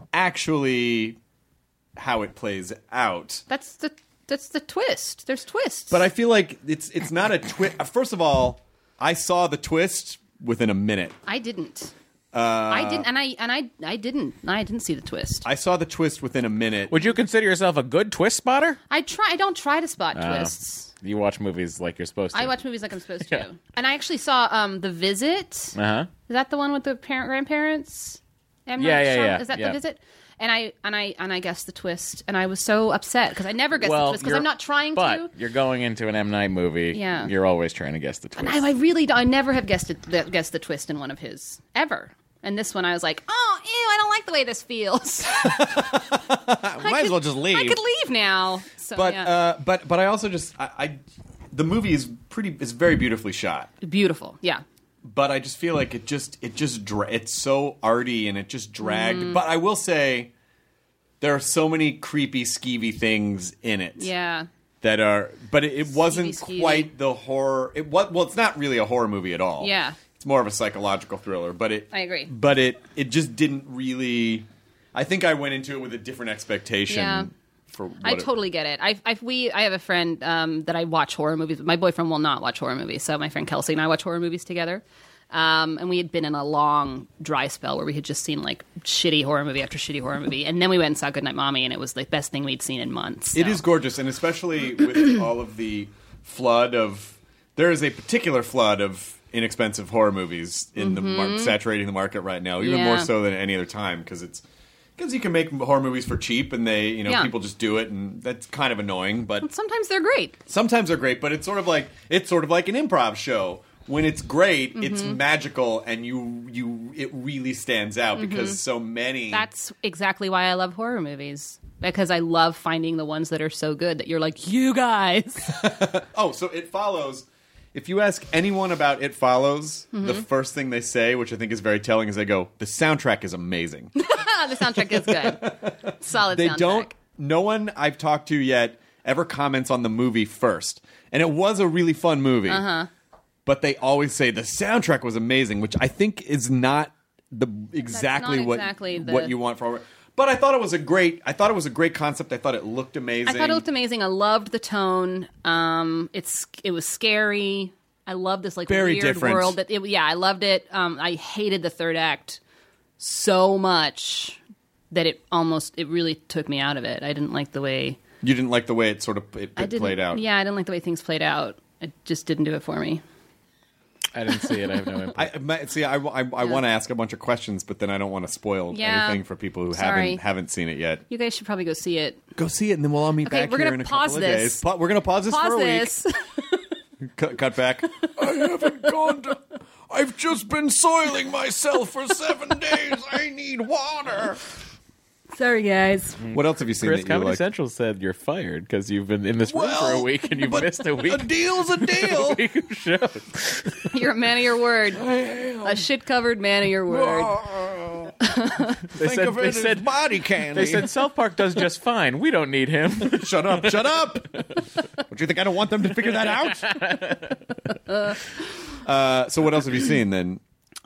actually how it plays out. That's the that's the twist. There's twists. But I feel like it's it's not a twist. First of all, I saw the twist within a minute. I didn't. Uh, I didn't, and I and I I didn't. I didn't see the twist. I saw the twist within a minute. Would you consider yourself a good twist spotter? I try. I don't try to spot Oh. twists. You watch movies like you're supposed to. I watch movies like I'm supposed to. And I actually saw um, The Visit. Uh huh. Is that the one with the parent grandparents? M. Yeah, Night yeah, Shyamalan? yeah, Is that yeah. The Visit? And I and I and I guessed the twist, and I was so upset because I never guess Well, the twist because you're- I'm not trying but to. you're going into an M Night movie. Yeah. You're always trying to guess the twist. And I, I really, I never have guessed it, the, guessed the twist in one of his ever. And this one, I was like, oh, ew, I don't like the way this feels. Might as well just leave. I could leave now. So, But yeah. uh, but but I also just I, I the movie is pretty is very beautifully shot. Beautiful, yeah. But I just feel like it just it just dra- it's so arty and it just dragged. Mm. But I will say there are so many creepy skeevy things in it. Yeah. That are but it, it wasn't Skeevy, skeevy. quite the horror. It was well it's not really a horror movie at all. Yeah. It's more of a psychological thriller, but it I agree. But it it just didn't really I think I went into it with a different expectation Yeah. for what I it- totally get it. I, I we I have a friend um, that I watch horror movies. My boyfriend will not watch horror movies, so my friend Kelsey and I watch horror movies together. Um, and we had been in a long dry spell where we had just seen like shitty horror movie after shitty horror movie, and then we went and saw Goodnight Mommy, and it was the best thing we'd seen in months. It so. is gorgeous, and especially with all of the flood of... There is a particular flood of inexpensive horror movies in the mar- saturating the market right now, even Yeah. more so than any other time, because it's because you can make horror movies for cheap, and they, you know, Yeah. people just do it, and that's kind of annoying. But Sometimes they're great. sometimes they're great. But it's sort of like it's sort of like an improv show. When it's great, it's magical, and you you it really stands out because so many. That's exactly why I love horror movies. Because I love finding the ones that are so good that you're like, you guys. Oh, so It Follows. If you ask anyone about It Follows, the first thing they say, which I think is very telling, is they go, "The soundtrack is amazing." The soundtrack is good. Solid They soundtrack. don't. No one I've talked to yet ever comments on the movie first, and it was a really fun movie. Uh-huh. But they always say the soundtrack was amazing, which I think is not the exactly not what exactly the- what you want for. But I thought it was a great. I thought it was a great concept. I thought it looked amazing. I thought it looked amazing. I loved the tone. Um, it's it was scary. I loved this like Very weird different. world. That it, yeah, I loved it. Um, I hated the third act so much that it almost it really took me out of it. I didn't like the way You didn't like the way it sort of it, I it didn't, played out. Yeah, I didn't like the way things played out. It just didn't do it for me. I didn't see it. I have no input. I my- see. I, I, I want to ask a bunch of questions, but then I don't want to spoil Yeah. anything for people who Sorry. haven't haven't seen it yet. You guys should probably go see it. Go see it, and then we'll all meet Okay, back we're here gonna in a pause couple this. of days. Pa- we're gonna pause this Pause for a this. week. Cut, cut back. I haven't gone to. I've just been soiling myself for seven days. I need water. Sorry, guys. What else have you seen Chris, that you Comedy like? Central said you're fired because you've been in this room for Well, a week and you've but missed a week. A deal's a deal. a week of shows. You're a man of your word. A shit-covered man of your word. They said, of it they as said, body candy. they said South Park does just fine. We don't need him. Shut up! Shut up! Don't you think I don't want them to figure that out? uh, so what else have you seen then?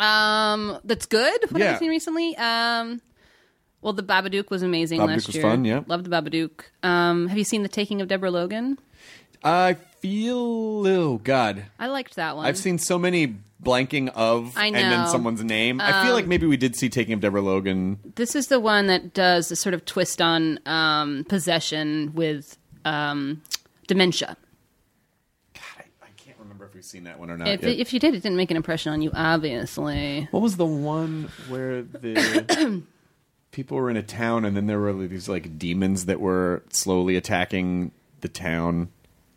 Um, that's good. What Yeah. have I seen recently? Um, well, the Babadook was amazing Babadook last was year. fun, yeah. Loved the Babadook. Um, have you seen The Taking of Deborah Logan? I feel, oh God, I liked that one. I've seen so many blanking of I and then know. Um, someone's name. I feel like maybe we did see Taking of Deborah Logan. This is the one that does a sort of twist on um, possession with um, dementia. God, I, I can't remember if we've seen that one or not. If, yet. if you did, it didn't make an impression on you, obviously. What was the one where the people were in a town and then there were these like demons that were slowly attacking the town?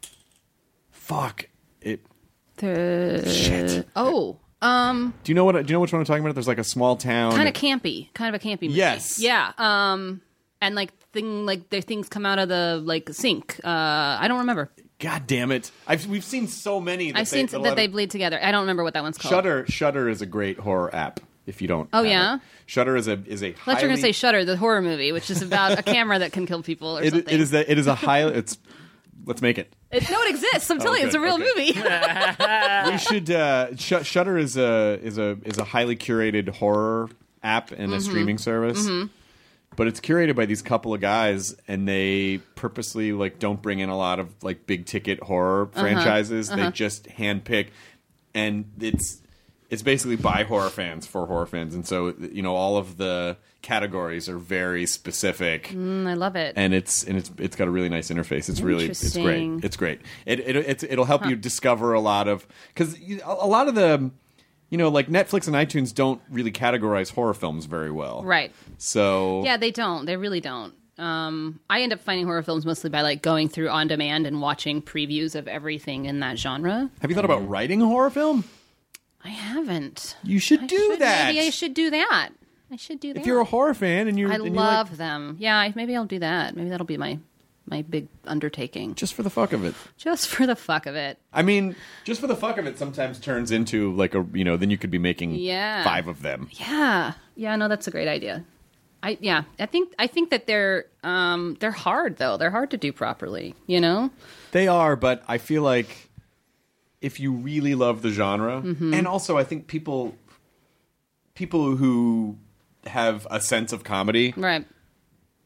Fuck it. The... Shit. Oh, um, Do you know what? Do you know which one I'm talking about? There's like a small town. kind of campy, kind of a campy movie. Yes. Yeah. Um, and like thing, like their things come out of the like sink. Uh, I don't remember. God damn it! I've we've seen so many. That I've they, seen that a that lot they of- bleed together. I don't remember what that one's called. Shudder. Shudder is a great horror app. If you don't. Oh, have yeah? it. Shudder is a is a. I thought you were going to say Shudder, the horror movie, which is about a camera that can kill people or It, something. it is that it is a high. It's. Let's make it. It, no, it exists. I'm telling you, it's a good. real Okay. movie. We should. Uh, Sh- Shudder is a is a is a highly curated horror app and a Mm-hmm. streaming service. But it's curated by these couple of guys, and they purposely like don't bring in a lot of like big ticket horror Uh-huh. franchises. They just handpick, and it's it's basically by horror fans for horror fans, and so you know all of the categories are very specific. Mm, I love it. And it's and it's it's got a really nice interface. It's really it's great. Interesting. It's great. It, it it's, it'll help you discover a lot of because a, a lot of the you know like Netflix and iTunes don't really categorize horror films very well. Right. So Yeah, they don't. They really don't. Um, I end up finding horror films mostly by like going through on demand and watching previews of everything in that genre. have you thought about writing a horror film? I haven't. You should I do should- that. Maybe I should do that. I should do that. If you're a horror fan and you're I and you love like, them. Yeah, I- maybe I'll do that. Maybe that'll be my my big undertaking. just for the fuck of it. Just for the fuck of it. I mean, just for the fuck of it sometimes turns into like a you know then you could be making Yeah. five of them. Yeah. Yeah, no, that's a great idea. I yeah, I think I think that they're um they're hard though. They're hard to do properly, you know? They are, but I feel like if you really love the genre, Mm-hmm. and also I think people people who have a sense of comedy Right.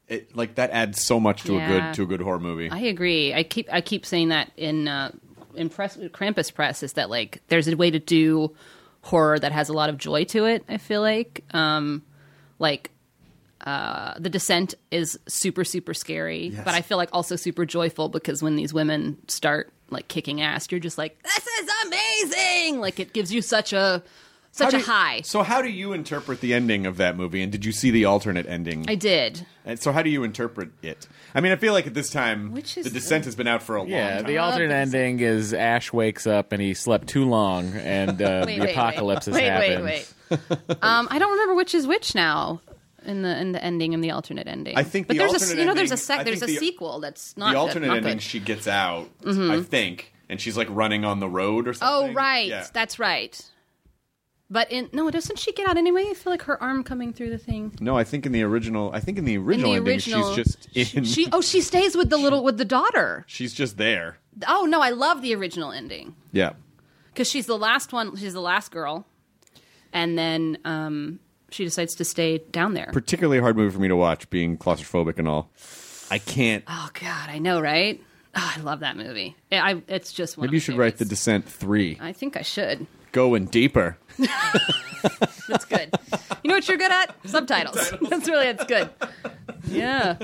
it, like that adds so much to Yeah. a good to a good horror movie. I agree. I keep I keep saying that in uh, in press, Krampus Press is that like there's a way to do horror that has a lot of joy to it. I feel like um, like uh, The Descent is super super scary, Yes. but I feel like also super joyful because when these women start like kicking ass, you're just like, this is amazing. Like it gives you such a such How a do- high. So how do you interpret the ending of that movie? And did you see the alternate ending? I did. And so how do you interpret it? I mean, I feel like at this time, Which is The Descent has been out for a Yeah, long time. the alternate ending is Ash wakes up and he slept too long, and uh, Wait, the wait, apocalypse wait. has wait, happened. Wait, wait, Um, I don't remember which is which now in the in the ending and the alternate ending. I think but the there's a alternate you know there's a ending- sec I there's a think the- sequel that's not the good, alternate not ending, good. she gets out, Mhm. I think, and she's like running on the road or Oh something. right, Yeah. that's right. But in no, doesn't she get out anyway? I feel like her arm coming through the thing. No, I think in the original, I think in the original in the ending, original, she's just in. She oh she stays with the little with the daughter. she's just there. Oh no, I love the original ending Yeah. because she's the last one. She's the last girl, and then um, she decides to stay down there. Particularly hard movie for me to watch, being claustrophobic and all. I can't. Oh God, I know, right? Oh, I love that movie. I, I it's just one Maybe of you my should write The favorites. Descent three. I think I should. Going deeper. That's good. You know what you're good at? Subtitles. That's really it's good. Yeah,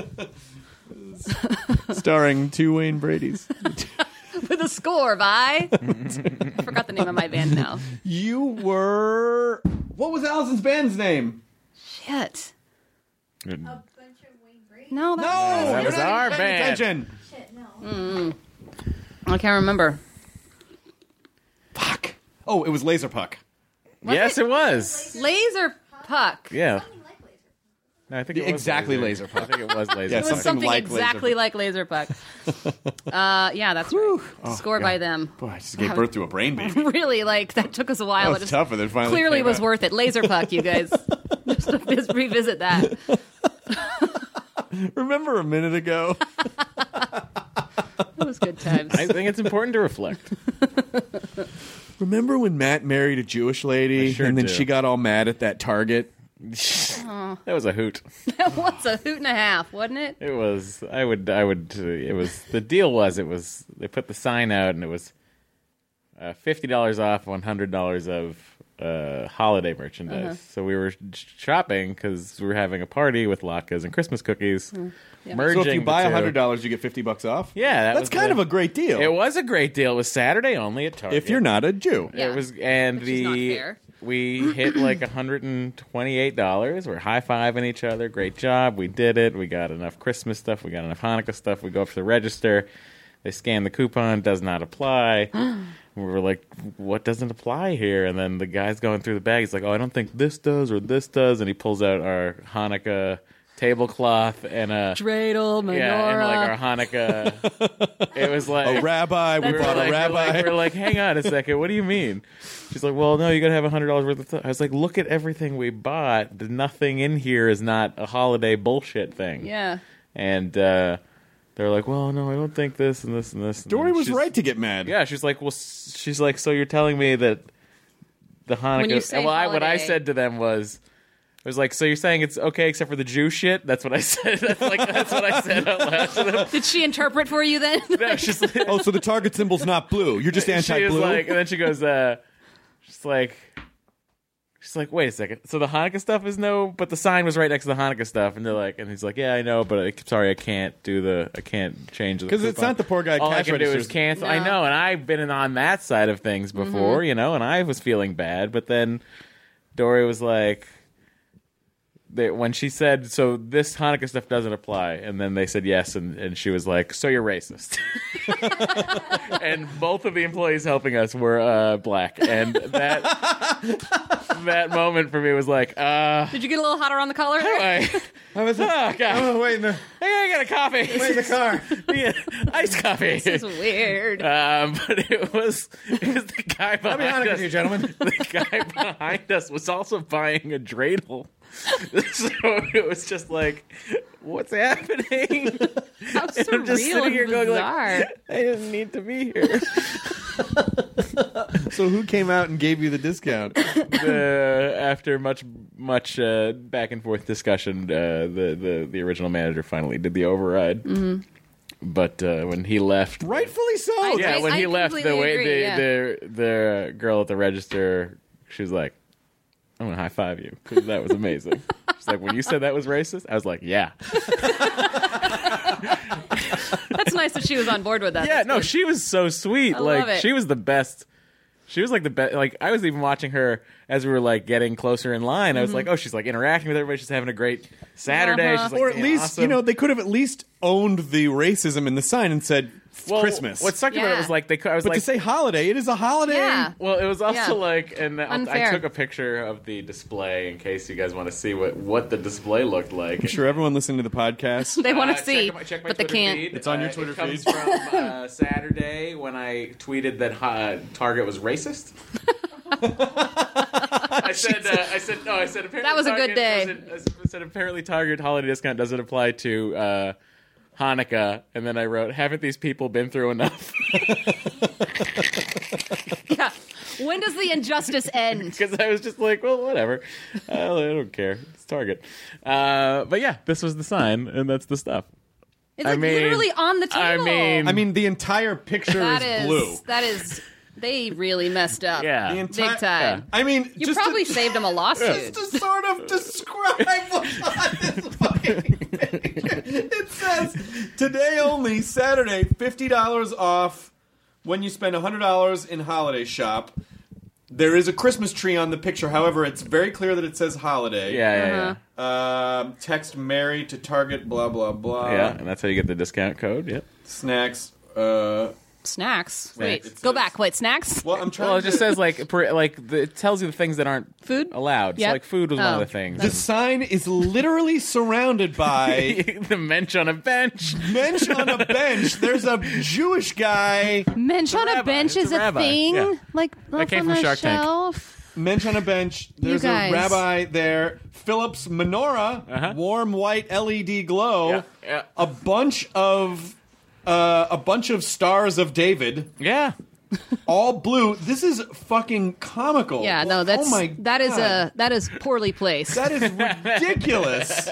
Starring two Wayne Brady's. with a score by. I forgot the name of my band now. You were. What was Allison's band's name? Shit. Good. A bunch of Wayne Brady. No, that's that you're was not our even paying band. attention. Shit, no. Mm. I can't remember. Fuck. Oh, it was Laser Puck. Yes, it was. Laser Puck. Yeah. Something like Laser. No, I think Yeah, it was exactly laser. Laser Puck. I think it was laser. Yeah, It was something something, like Laser exactly Puck. like Laser Puck. uh, yeah, that's right. Score by them. Boy, I just gave birth to a brain baby. Really, like that took us a while. That was It just tough, and then finally clearly came was out. worth it. Laser Puck, you guys. just, just revisit that. Remember a minute ago? It was good times. I think it's important to reflect. Remember when Matt married a Jewish lady, I sure and then do. she got all mad at that Target? Oh. That was a hoot. That was a hoot and a half, wasn't it? It was. I would. I would. Uh, it was. The deal was. It was. They put the sign out, and it was uh, fifty dollars off, one hundred dollars of uh, holiday merchandise. Uh-huh. So we were sh- shopping because we were having a party with latkes and Christmas cookies. Yeah. Merging So if you the buy two. one hundred dollars, you get fifty bucks off? Yeah, that That's was kind the- of a great deal. It was a great deal. It was Saturday only at Target. If you're not a Jew. Yeah. It was, and Which is not the fair. we hit like one hundred twenty-eight dollars. We're high fiving each other. Great job. We did it. We got enough Christmas stuff. We got enough Hanukkah stuff. We go up to the register. They scan the coupon. Does not apply. We were like, what doesn't apply here? And then the guy's going through the bag. He's like, oh, I don't think this does or this does. And he pulls out our Hanukkah tablecloth and a Dreidel, menorah. yeah, and like our Hanukkah. It was like A rabbi. We we were bought like, a we're rabbi. like, we're like, hang on a second. What do you mean? She's like, well, no, you got to have one hundred dollars worth of stuff. I was like, look at everything we bought. The- Nothing in here is not a holiday bullshit thing. Yeah. And uh, they're like, well, no, I don't think this and this and this. And Dory then was she's- right to get mad. Yeah, she's like, well, s- she's like, so you're telling me that the Hanukkah. When you say well, I, what I holiday- said to them was. I was like, so you're saying it's okay except for the Jew shit? That's what I said. That's like that's what I said out loud to them. Did she interpret for you then? No, she's like, Oh, so the Target symbol's not blue. You're just she was anti-blue? like, and then she goes, uh, she's like, she's like, wait a second. So the Hanukkah stuff is no, but the sign was right next to the Hanukkah stuff, and they're like, and he's like, yeah, I know, but I, sorry, I can't do the, I can't change the Because it's coupon. not the poor guy All I cash can do is registers. cancel. I No. know, and I've been on that side of things before, Mm-hmm. you know, and I was feeling bad, but then Dory was like. They, when she said, so this Hanukkah stuff doesn't apply, and then they said yes, and, and she was like, so you're racist. And both of the employees helping us were uh, black, and that that moment for me was like, uh, Did you get a little hotter on the collar? I, I was oh, God. Oh, wait in the, I gotta get a coffee. wait in the car. Yeah, iced coffee. This is weird. Um, but it was, it was the guy Happy behind Hanukkah us. to you, gentlemen. The guy behind us was also buying a dreidel. So it was just like, what's happening? How And I'm just surreal sitting and here going bizarre. like, I didn't need to be here. So who came out and gave you the discount? the, after much much uh, back and forth discussion, uh, the, the the original manager finally did the override. Mm-hmm. But uh, when he left, rightfully so. I- yeah, when I he left, the completely way agree, the, yeah. the the girl at the register, she was like, "I'm gonna high five you because that was amazing." She's like, "When you said that was racist," I was like, "Yeah." That's nice that she was on board with that. Yeah, That's no, good. she was so sweet. I like love it. she was the best. She was like the best. Like I was even watching her as we were like getting closer in line. I was Mm-hmm. like, oh, she's like interacting with everybody. She's having a great Saturday. Uh-huh. She's like, Or at being least, awesome. you know, they could have at least owned the racism in the sign and said it's Well, Christmas. What sucked about it Yeah. was like they. I was but like, to say holiday, it is a holiday. Yeah. well, it was also Yeah. like, and I, I Unfair. took a picture of the display in case you guys want to see what what the display looked like. I'm sure everyone listening to the podcast. They want Uh, to see, check my, check my but they Twitter can't. feed. It's on your Uh, Twitter it comes feed. from uh, Saturday when I tweeted that uh, Target was racist. I said, uh, I said, no, I said apparently That was a good Target day. doesn't- I said apparently Target holiday discount doesn't apply to uh, Hanukkah, and then I wrote, haven't these people been through enough? Yeah. When does the injustice end? Because I was just like, well, whatever. Uh, I don't care. It's Target. Uh, but yeah, this was the sign, and that's the stuff. It's I like mean- literally on the I table. mean, I mean, the entire picture that is is blue. that is. They really messed up. Yeah. The entire- Big time. I mean, You just probably to, saved them a lawsuit. just to sort of describe what's on this fucking page. It says, today only, Saturday, fifty dollars off when you spend one hundred dollars in Holiday Shop. There is a Christmas tree on the picture. However, it's very clear that it says holiday. yeah, yeah, yeah. Um, text Mary to Target, blah, blah, blah. Yeah, and that's how you get the discount code. Yep. Snacks. Uh, Snacks. Wait, It go says- back. Wait, snacks? well, I'm trying Well, it to... just says like per, like the, it tells you the things that aren't Food? allowed. Yep. So like food was one Oh. of the things. The sign is literally surrounded by the mensch on a bench. mensch on a bench. There's a Jewish guy. Mensch on a rabbi. bench It's is a a, rabbi. thing? Yeah. Like, up came on from a Shark Tank. shelf? Mensch on a bench. There's a guys. rabbi there. Phillips menorah, Uh-huh. warm white L E D glow. Yeah, yeah. A bunch of uh, a bunch of stars of David, Yeah. all blue. This is fucking comical. Yeah, no, that's oh my that is God. a that is poorly placed. that is ridiculous.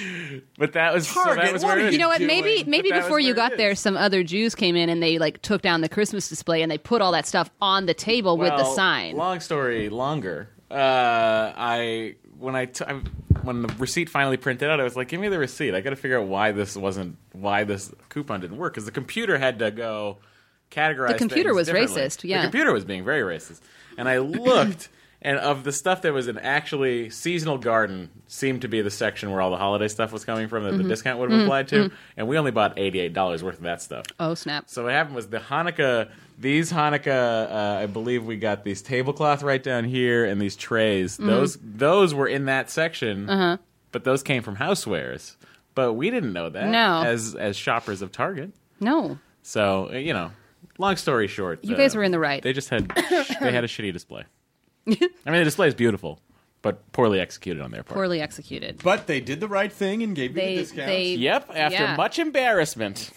But that was so Target, that was what where are it- You know what? doing? Maybe maybe But that was before you where it got there, is. some other Jews came in and they like took down the Christmas display and they put all that stuff on the table with the Well, sign. Long story longer. Uh, I when I, t- I when the receipt finally printed out, I was like, "Give me the receipt. I got to figure out why this wasn't why this coupon didn't work because the computer had to go categorize. The computer things was differently. racist, yeah. The computer was being very racist, and I looked. And of the stuff that was in actually seasonal garden seemed to be the section where all the holiday stuff was coming from that Mm-hmm. the discount would have applied to, and we only bought eighty-eight dollars worth of that stuff. Oh snap! So what happened was the Hanukkah, these Hanukkah, uh, I believe we got these tablecloth right down here and these trays. Mm-hmm. Those those were in that section, Uh-huh. but those came from housewares. But we didn't know that No. as as shoppers of Target. No, So uh, you know, long story short, you uh, guys were in the right. They just had they had a shitty display. I mean, the display is beautiful, but poorly executed on their part. Poorly executed. But they did the right thing and gave you They the discount. they Yep. After Yeah. much embarrassment,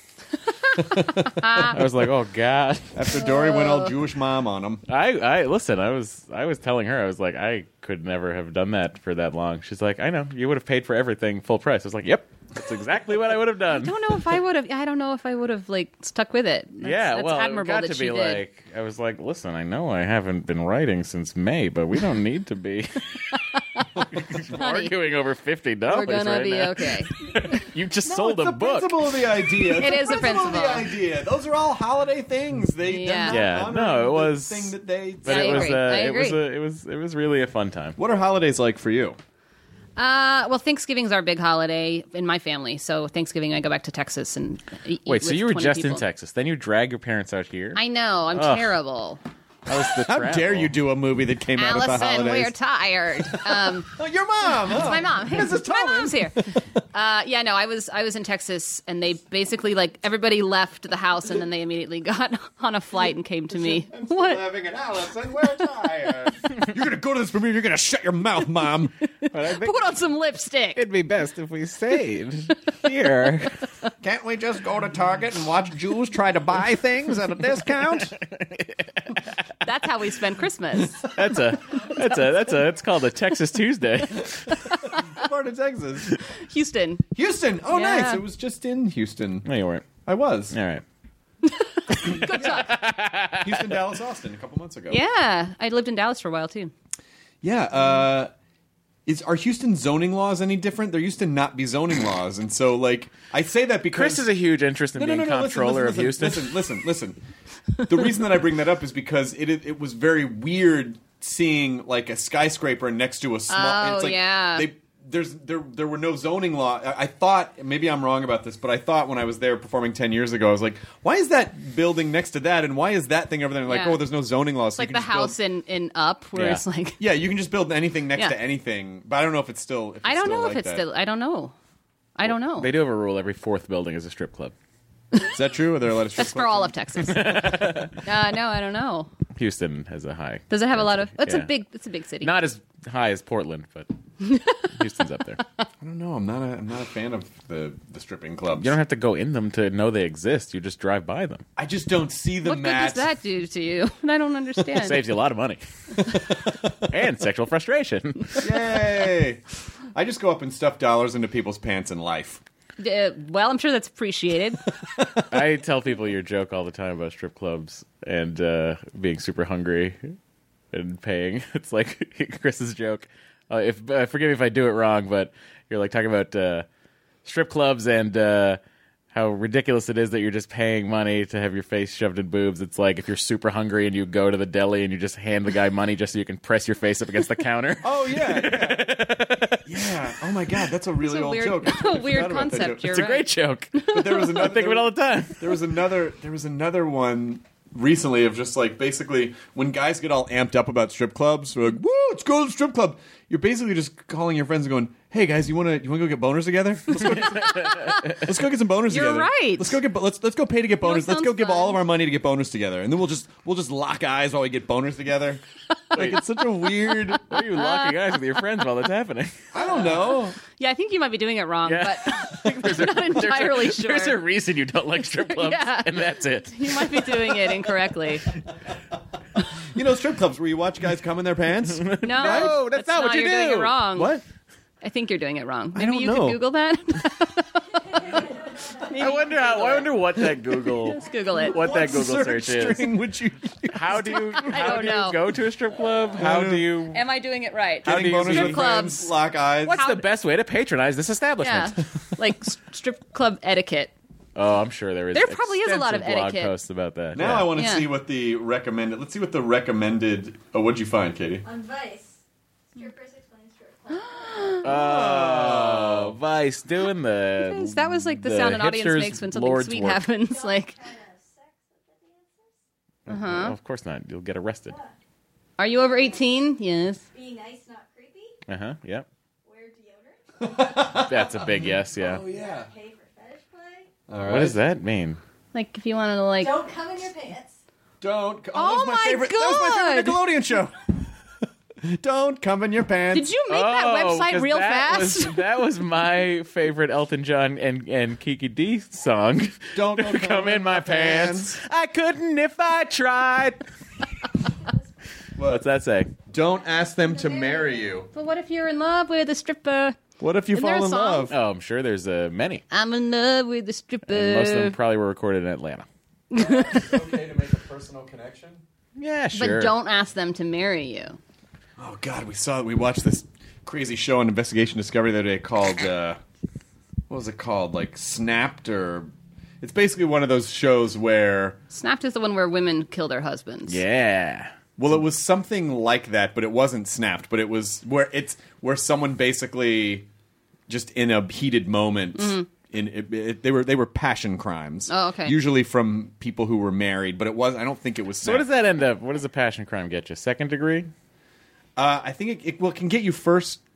I was like, "Oh God." After Dory went all Jewish mom on him. I, I listen. I was, I was telling her, I was like, I could never have done that for that long. She's like, I know, you would have paid for everything full price. I was like, yep, that's exactly what I would have done. I don't know if I would have. I don't know if I would have like stuck with it. That's, yeah, that's well, admirable it got that to she be did. like, I was like, listen, I know I haven't been writing since May, but we don't need to be arguing over fifty dollars. We're gonna right be now. okay. You just No, sold it's a the book. principle of the idea. It's It is the of the principle. idea. Those are all holiday things. They Yeah. they're not Yeah, honoring no, it the was- thing that they. But I it was, agree. uh, I it was, agree. a, it was, it was really a fun time. What are holidays like for you? Uh, well, Thanksgiving's our big holiday in my family. So Thanksgiving, I go back to Texas and eat Wait, so with you were twenty just people. in Texas, then you drag your parents out here? I know. I'm Ugh. terrible. How was the How travel? dare you do a movie that came out at the Allison, holidays? we're tired. Um, Oh, your mom. it's my mom. Missus my Thomas. mom's here. Uh, yeah, no, I was I was in Texas, and they basically like everybody left the house, and then they immediately got on a flight and came to me. What? Having an Allison, we're tired. You're gonna go to this premiere. You're gonna shut your mouth, Mom. But I think Put on some lipstick. it'd be best if we stayed here. Can't we just go to Target and watch Jews try to buy things at a discount? That's how we spend Christmas. That's a that's a that's a it's called a Texas Tuesday. What part of Texas? Houston. Houston. Oh, Yeah. nice. It was just in Houston. No, you weren't. I was. All right. Good job. Houston, Dallas, Austin a couple months ago. Yeah, I lived in Dallas for a while too. Yeah. Uh, is are Houston zoning laws any different? There used to not be zoning laws, and so like I say that because Chris has a huge interest in No, no, being no, no, listen, comptroller listen, of Houston. Listen, listen, listen, listen. The reason that I bring that up is because it it, it was very weird seeing like a skyscraper next to a small. Oh, it's like yeah. They there's there there were no zoning law. I, I thought maybe I'm wrong about this, but I thought when I was there performing ten years ago, I was like, why is that building next to that, and why is that thing over there? Like, Yeah. oh, there's no zoning laws. It's So you like can the just build- house in, in Up, where Yeah. it's like Yeah, you can just build anything next Yeah. to anything, but I don't know if it's still. If it's I don't still know like if it's that. still. I don't know. I don't know. They do have a rule: every fourth building is a strip club. Is that true? Are there a lot of strip That's for clubs all in- of Texas. uh, no, I don't know. Houston has a high. Does it have a lot of? It's Yeah. a big. It's a big city. Not as high as Portland, but Houston's up there. I don't know. I'm not a. I'm not a fan of the the stripping clubs. You don't have to go in them to know they exist. You just drive by them. I just don't see the what good match. does that do to you? I don't understand. Saves you a lot of money and sexual frustration. Yay! I just go up and stuff dollars into people's pants in life. Uh, well, I'm sure that's appreciated. I tell people your joke all the time about strip clubs and uh, being super hungry and paying. It's like Chris's joke. Uh, if uh, forgive me if I do it wrong, but you're like talking about uh, strip clubs and uh, how ridiculous it is that you're just paying money to have your face shoved in boobs. It's like if you're super hungry and you go to the deli and you just hand the guy money just so you can press your face up against the counter. Oh yeah, yeah, yeah. Oh my god, that's a really It's a old weird, joke. I totally weird forgot about that concept. joke. You're It's a right. great joke. But there was I another. think of it all the time. There was another. There was another one recently of just like basically when guys get all amped up about strip clubs, we're like, "Woo, let's go to the strip club." You're basically just calling your friends and going, "Hey guys, you want to you want to go get boners together? Let's go get, let's go get some boners You're together. right. Let's go get bo- let's let's go pay to get No, it boners. Let's go sounds give fun. all of our money to get boners together, and then we'll just we'll just lock eyes while we get boners together." Like it's such a weird. Why are you locking eyes with your friends while that's happening? I don't know. Yeah, I think you might be doing it wrong, Yeah. but There's a, I'm not entirely there's a, sure. There's a reason you don't like strip clubs, Yeah. and that's it. you might be doing it incorrectly. You know, strip clubs where you watch guys come in their pants. No, No, that's not what you you're doing do. it wrong. What? I think you're doing it wrong. I Maybe don't you know. could Google that. I wonder how. I wonder what that Google. Just Google it. What that Google search search is. string would you use? How do you? How don't do know. you go to a strip club? How do you? Am I doing it right? How do Getting you boners strip with clubs? friends, lock eyes. What's the best way to patronize this establishment? Yeah, like s- strip club etiquette. Oh, I'm sure there is. There probably is a lot of extensive blog etiquette. posts about that. Now Yeah. I want to Yeah. see what the recommended. Let's see what the recommended. Oh, what'd you find, Katie? On Vice, strippers explain strip club. Oh, Vice doing the. Because that was like the, the sound an audience hipsters' makes when something Lord's sweet work. happens. Like, Kind of sex with the dancers. uh-huh. Oh, of course not. You'll get arrested. Are you over eighteen? Yes. Be nice, not creepy. Uh huh. Yep. Wear deodorant. That's a big yes. Yeah. Oh yeah. Pay for fetish play. All right. What does that mean? Like, if you wanted to, like, Don't come in your pants. Don't. Oh, Oh that was my, my favorite. That was my favorite God. Nickelodeon show. Don't come in your pants. did you make that Oh, website 'cause real that fast? Was, that was my favorite Elton John and, and Kiki D song. Don't come, Come in my pants. I couldn't if I tried. What's that say? Don't ask them to marry you. But what if you're in love with a stripper? What if you Isn't there fall a in song? love? Oh, I'm sure there's uh, many. I'm in love with a stripper. And most of them probably were recorded in Atlanta. Okay to make a personal connection. Yeah, but sure. don't ask them to marry you. Oh God, we saw we watched this crazy show on Investigation Discovery the other day called uh, what was it called? Like Snapped or it's basically one of those shows where Snapped is the one where women kill their husbands. Yeah. well it was something like that, but it wasn't Snapped, but it was where it's where someone basically just in a heated moment. Mm-hmm. In it, it, they were they were passion crimes. Oh, okay. Usually from people who were married, but it was I don't think it was. So what does that end up? What does a passion crime get you? Second degree? Uh, I think it, it well it can get you first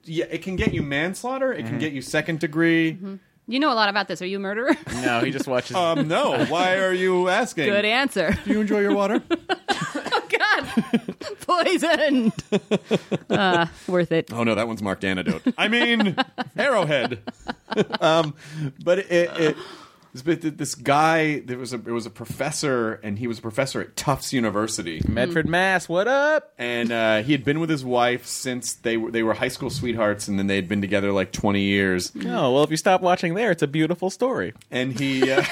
yeah, it can get you manslaughter. It Mm-hmm. can get you second degree. Mm-hmm. You know a lot about this. Are you a murderer? No, he just watches. Um, no. Why are you asking? Good answer. Do you enjoy your water? Oh, God. Poisoned. Uh, worth it. Oh, no, that one's marked antidote. I mean, Arrowhead. um, but it, it, it, this guy, there was a, it was a professor, and he was a professor at Tufts University. Medford, Mass. What up? And uh, he had been with his wife since they were, they were high school sweethearts, and then they had been together like twenty years. Oh, well, if you stop watching there, it's a beautiful story. And he... Uh,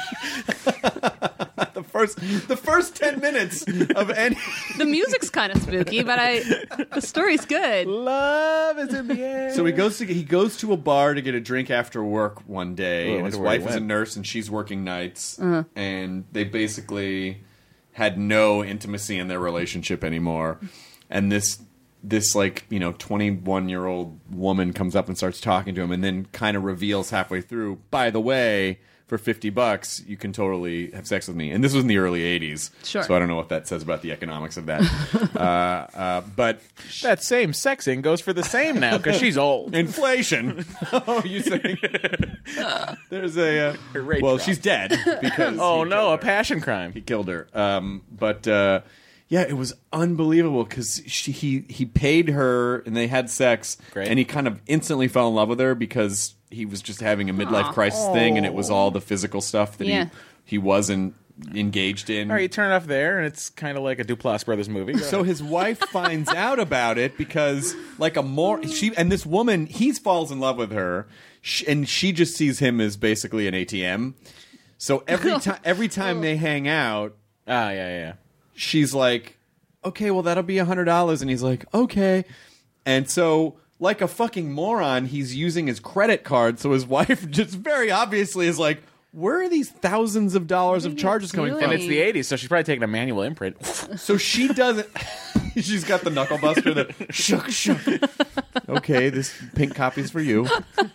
the first the first ten minutes of any... The music's kind of spooky, but I the story's good. Love is in the air. So he goes to he goes to a bar to get a drink after work one day, Oh, I and his wonder where he wife is a went. nurse and she's working nights, Uh-huh. and they basically had no intimacy in their relationship anymore. And this this like you know twenty-one year old woman comes up and starts talking to him, and then kind of reveals halfway through, by the way, for fifty bucks, you can totally have sex with me. And this was in the early eighties. Sure. So I don't know what that says about the economics of that. uh, uh, but that same sexing goes for the same now because she's old. Inflation. Oh, you saying? There's a. Uh, well, drop. she's dead because. Oh, he no, killed a her. passion crime. He killed her. Um, but uh, yeah, it was unbelievable because she he he paid her and they had sex, Great. and he kind of instantly fell in love with her because he was just having a midlife Aw. crisis thing, and it was all the physical stuff that Yeah. he he wasn't engaged in. All right, you turn it off there, and it's kind of like a Duplass Brothers movie. Go So ahead. his wife finds out about it because, like a more she and this woman, he falls in love with her, sh- and she just sees him as basically an A T M. So every time, every time they hang out, ah, yeah, yeah. she's like, "Okay, well that'll be a hundred dollars," and he's like, "Okay," and so. Like a fucking moron, he's using his credit card, so his wife just very obviously is like, where are these thousands of dollars of charges coming doing? from? And it's the eighties, so she's probably taking a manual imprint. So she doesn't. She's got the knuckle buster that shook, shook. Okay, this pink copy's for you.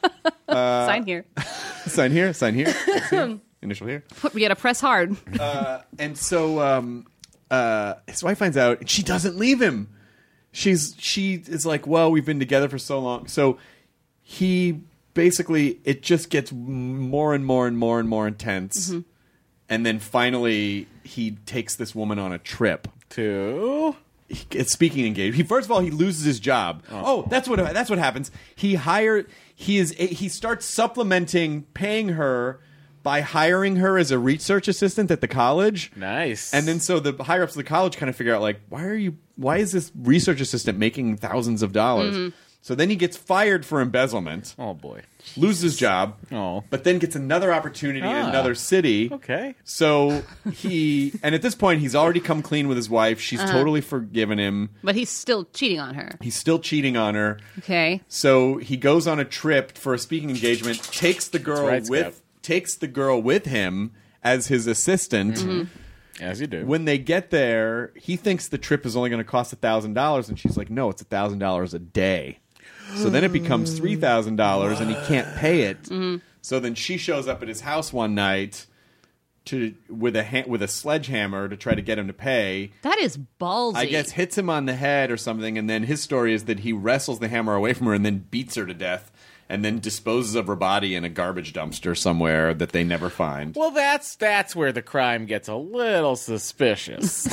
Uh, Sign here. Sign here, sign here. X here, initial here. We got to press hard. Uh, and so um, uh, his wife finds out, and she doesn't leave him. She's she is like, well, we've been together for so long. So he basically, it just gets more and more and more and more intense. Mm-hmm. And then finally, he takes this woman on a trip. To It's speaking engagement. He first of all he loses his job. Oh. oh, that's what that's what happens. He hired he is he starts supplementing paying her by hiring her as a research assistant at the college. nice. And then so the higher ups of the college kind of figure out like why are you why is this research assistant making thousands of dollars? Mm-hmm. So then he gets fired for embezzlement. oh boy. Loses his job. Oh. But then gets another opportunity in Ah. another city. Okay. So he and at this point he's already come clean with his wife. She's Uh-huh. totally forgiven him. But he's still cheating on her. He's still cheating on her. Okay. So he goes on a trip for a speaking engagement, takes the girl That's right, with Scott. takes the girl with him as his assistant. Mm-hmm. As you do. When they get there, he thinks the trip is only going to cost a thousand dollars, and she's like, "No, it's a thousand dollars a day." So then it becomes three thousand dollars, and he can't pay it. Mm-hmm. So then she shows up at his house one night to with a ha- with a sledgehammer to try to get him to pay. That is ballsy. I guess hits him on the head or something, and then his story is that he wrestles the hammer away from her and then beats her to death, and then disposes of her body in a garbage dumpster somewhere that they never find. Well, that's that's where the crime gets a little suspicious.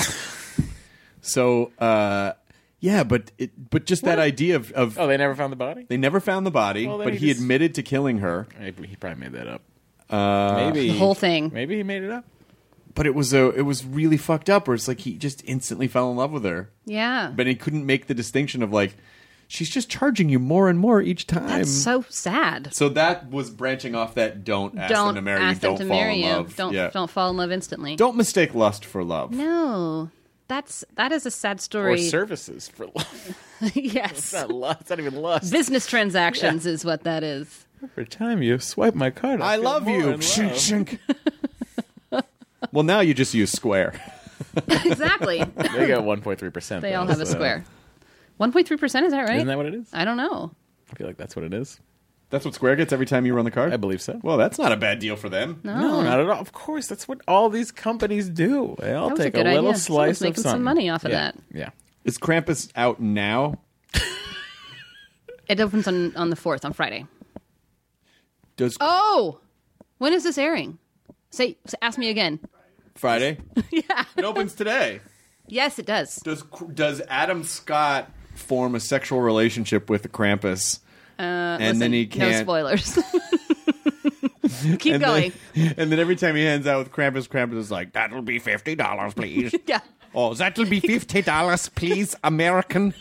So, uh, yeah, but it, but just that idea of, of Oh, they never found the body? they never found the body, Well, then but he he just- admitted to killing her. Maybe he probably made that up. Uh, Maybe The whole thing. Maybe he made it up. But it was a it was really fucked up. Where it's like he just instantly fell in love with her, Yeah. but he couldn't make the distinction of like she's just charging you more and more each time. That's so sad. So that was branching off that don't ask don't them to marry ask you, them don't to fall marry in you. love. Don't Yeah. don't fall in love instantly. Don't mistake lust for love. No. That's that is a sad Or story. services for love. It's Yes. not lust. It's not even lust. Business transactions is what that is. Every time you swipe my card, I, I feel love more you. in love. Shink, shink. Well, now you just use Square. Exactly. They got one point three percent. They all have a square. one point three percent, is that right? Isn't that what it is? I don't know. I feel like that's what it is. That's what Square gets every time you run the card? I believe so. Well, that's not a bad deal for them. No. No, not at all. Of course, that's what all these companies do. They all That was a take good a little idea. slice Someone's of making some something. money off of Yeah. that. Yeah. Is Krampus out now? It opens on, on the fourth, on Friday. Does Oh! When is this airing? Say, ask me again. Friday? Yeah. It opens today. Yes, it does. Does Does Adam Scott form a sexual relationship with the Krampus? Uh, and listen, then he no can't. spoilers. Keep and going. Then, and then every time he hands out with Krampus, Krampus is like, "That'll be fifty dollars, please." Yeah. Oh, that'll be fifty dollars, please, American.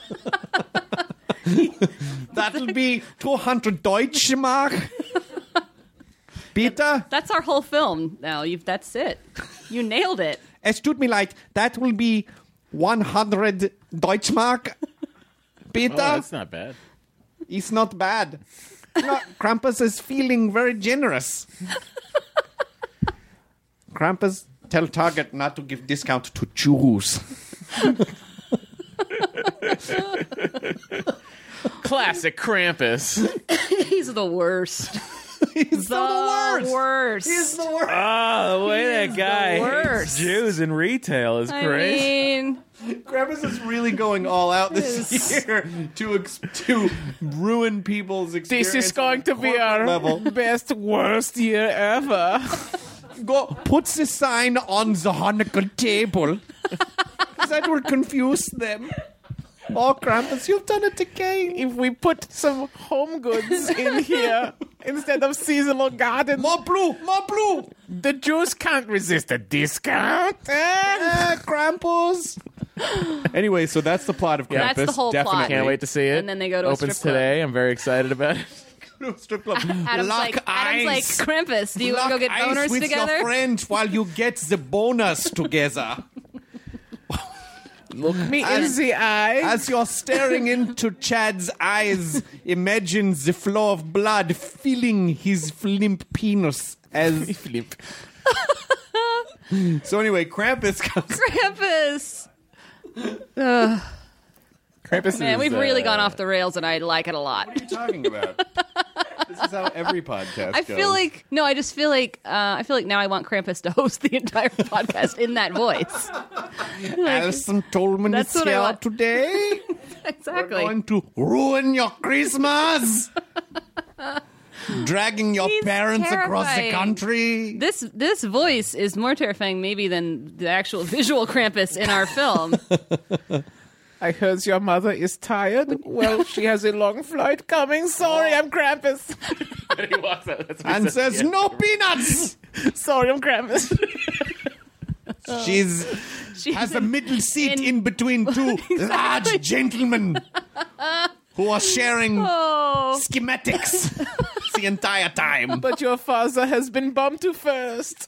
That'll be two hundred Deutsche Mark. Peter? That's our whole film now. You've, that's it. You nailed it. Es tut mir leid. That will be one hundred Deutschmark. Peter? Oh, that's not bad. It's not bad. No, Krampus is feeling very generous. Krampus, tell Target not to give discount to Jews. Classic Krampus. He's the worst. He's the, the worst. worst. He's the worst. Oh, the way that guy worst. hates Jews in retail is I crazy. mean, Krampus is really going all out this year to ex- to ruin people's experience. This is going to be our level. best, worst year ever. Go put the sign on the Hanukkah table. That will confuse them. Oh, Krampus, you've done it again. If we put some home goods in here instead of seasonal garden, More blue, more blue. the Jews can't resist a discount. Ah, Krampus. Anyway, so that's the plot of Krampus. That's the whole plot. Definitely. Can't wait to see it. And then they go to a Opens strip club. today. I'm very excited about it. Strip club. Adam's Lock like, Adam's like, eyes. Krampus, do you want Lock to go get eyes boners with together? your friend while you get the bonus together. Look me As- in the eye. As you're staring into Chad's eyes, imagine the flow of blood filling his limp penis. As Flip. so, anyway, Krampus comes. Krampus! Krampus Man, is, we've really uh, gone off the rails, and I like it a lot. What are you talking about? This is how every podcast I goes. feel like no, I just feel like uh, I feel like now I want Krampus to host the entire podcast in that voice. Alison Tolman That's is what I here want. today. We're Exactly. going to ruin your Christmas. Dragging your He's parents across the terrifying. country. This this voice is more terrifying maybe than the actual visual Krampus in our film. I heard your mother is tired. Well, she has a long flight coming. Sorry, I'm Krampus. And he walks out. That's what he And says, no peanuts. Sorry, I'm Krampus. She's She has a middle seat in- in, between two large gentlemen who are sharing Oh, schematics the entire time. But your father has been bumped to first.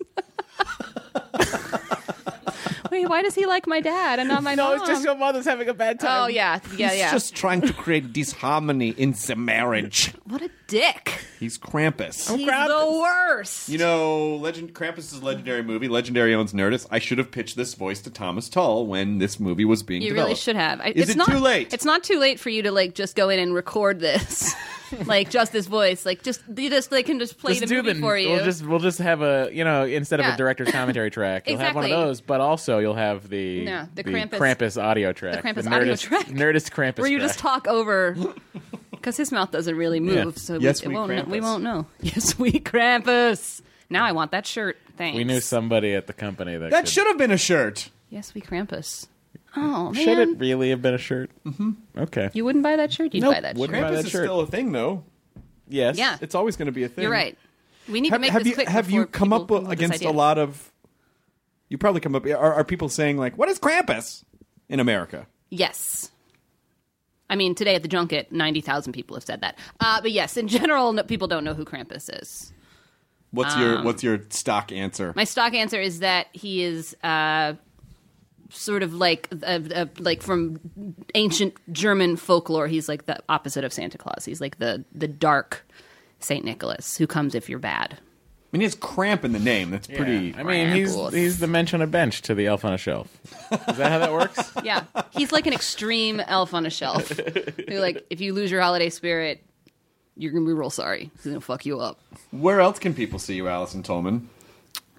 wait, why does he like my dad and not my No, mom? it's just your mother's having a bad time. Oh yeah, yeah, He's yeah. just trying to create disharmony in the marriage. What a dick! He's Krampus. He's Krampus. the worst. You know, Legend Krampus' legendary movie, Legendary owns Nerdist. I should have pitched this voice to Thomas Tull when this movie was being You developed. really should have. I- Is it's it not, too late? It's not too late for you to like just go in and record this, like just this voice. Like just you just they can just play Just the do movie the, for you. We'll just we'll just have a you know instead of Yeah. a director's commentary track, you'll have one of Exactly. those, but also you'll have the Yeah, the Krampus- audio track, the Krampus Nerdist, audio track. Nerdist Krampus, where you track. just talk over because his mouth doesn't really move, Yeah. so Yes, we, it we won't know, we Krampus. won't know. Yes, we Krampus. Now I want that shirt. Thanks. We knew somebody at the company that That could, should have been a shirt. Yes, we Krampus. Oh man, should it really have been a shirt? Mm-hmm. Okay. you wouldn't buy that shirt? You'd Nope, buy that wouldn't shirt. buy Krampus that is shirt. still a thing, though. Yes. Yeah. It's always going to be a thing. You're right. We need Have, to make have this you quick. have you before come people up come with this against a idea. lot of? You probably come up. Are, are people saying like, "What is Krampus?" in America? Yes. I mean, today at the junket, ninety thousand people have said that. Uh, but yes, in general, no, people don't know who Krampus is. What's your What's your stock answer? My stock answer is that he is uh, sort of like uh, uh, like from ancient German folklore. He's like the opposite of Santa Claus. He's like the the dark Saint Nicholas who comes if you're bad. I mean, he has cramp in the name. That's pretty. I mean, he's Krampus. he's the mensch on a bench to the elf on a shelf. Is that how that works? Yeah, he's like an extreme elf on a shelf. Who, like, if you lose your holiday spirit, you're gonna be real sorry. He's gonna fuck you up. Where else can people see you, Alison Tolman?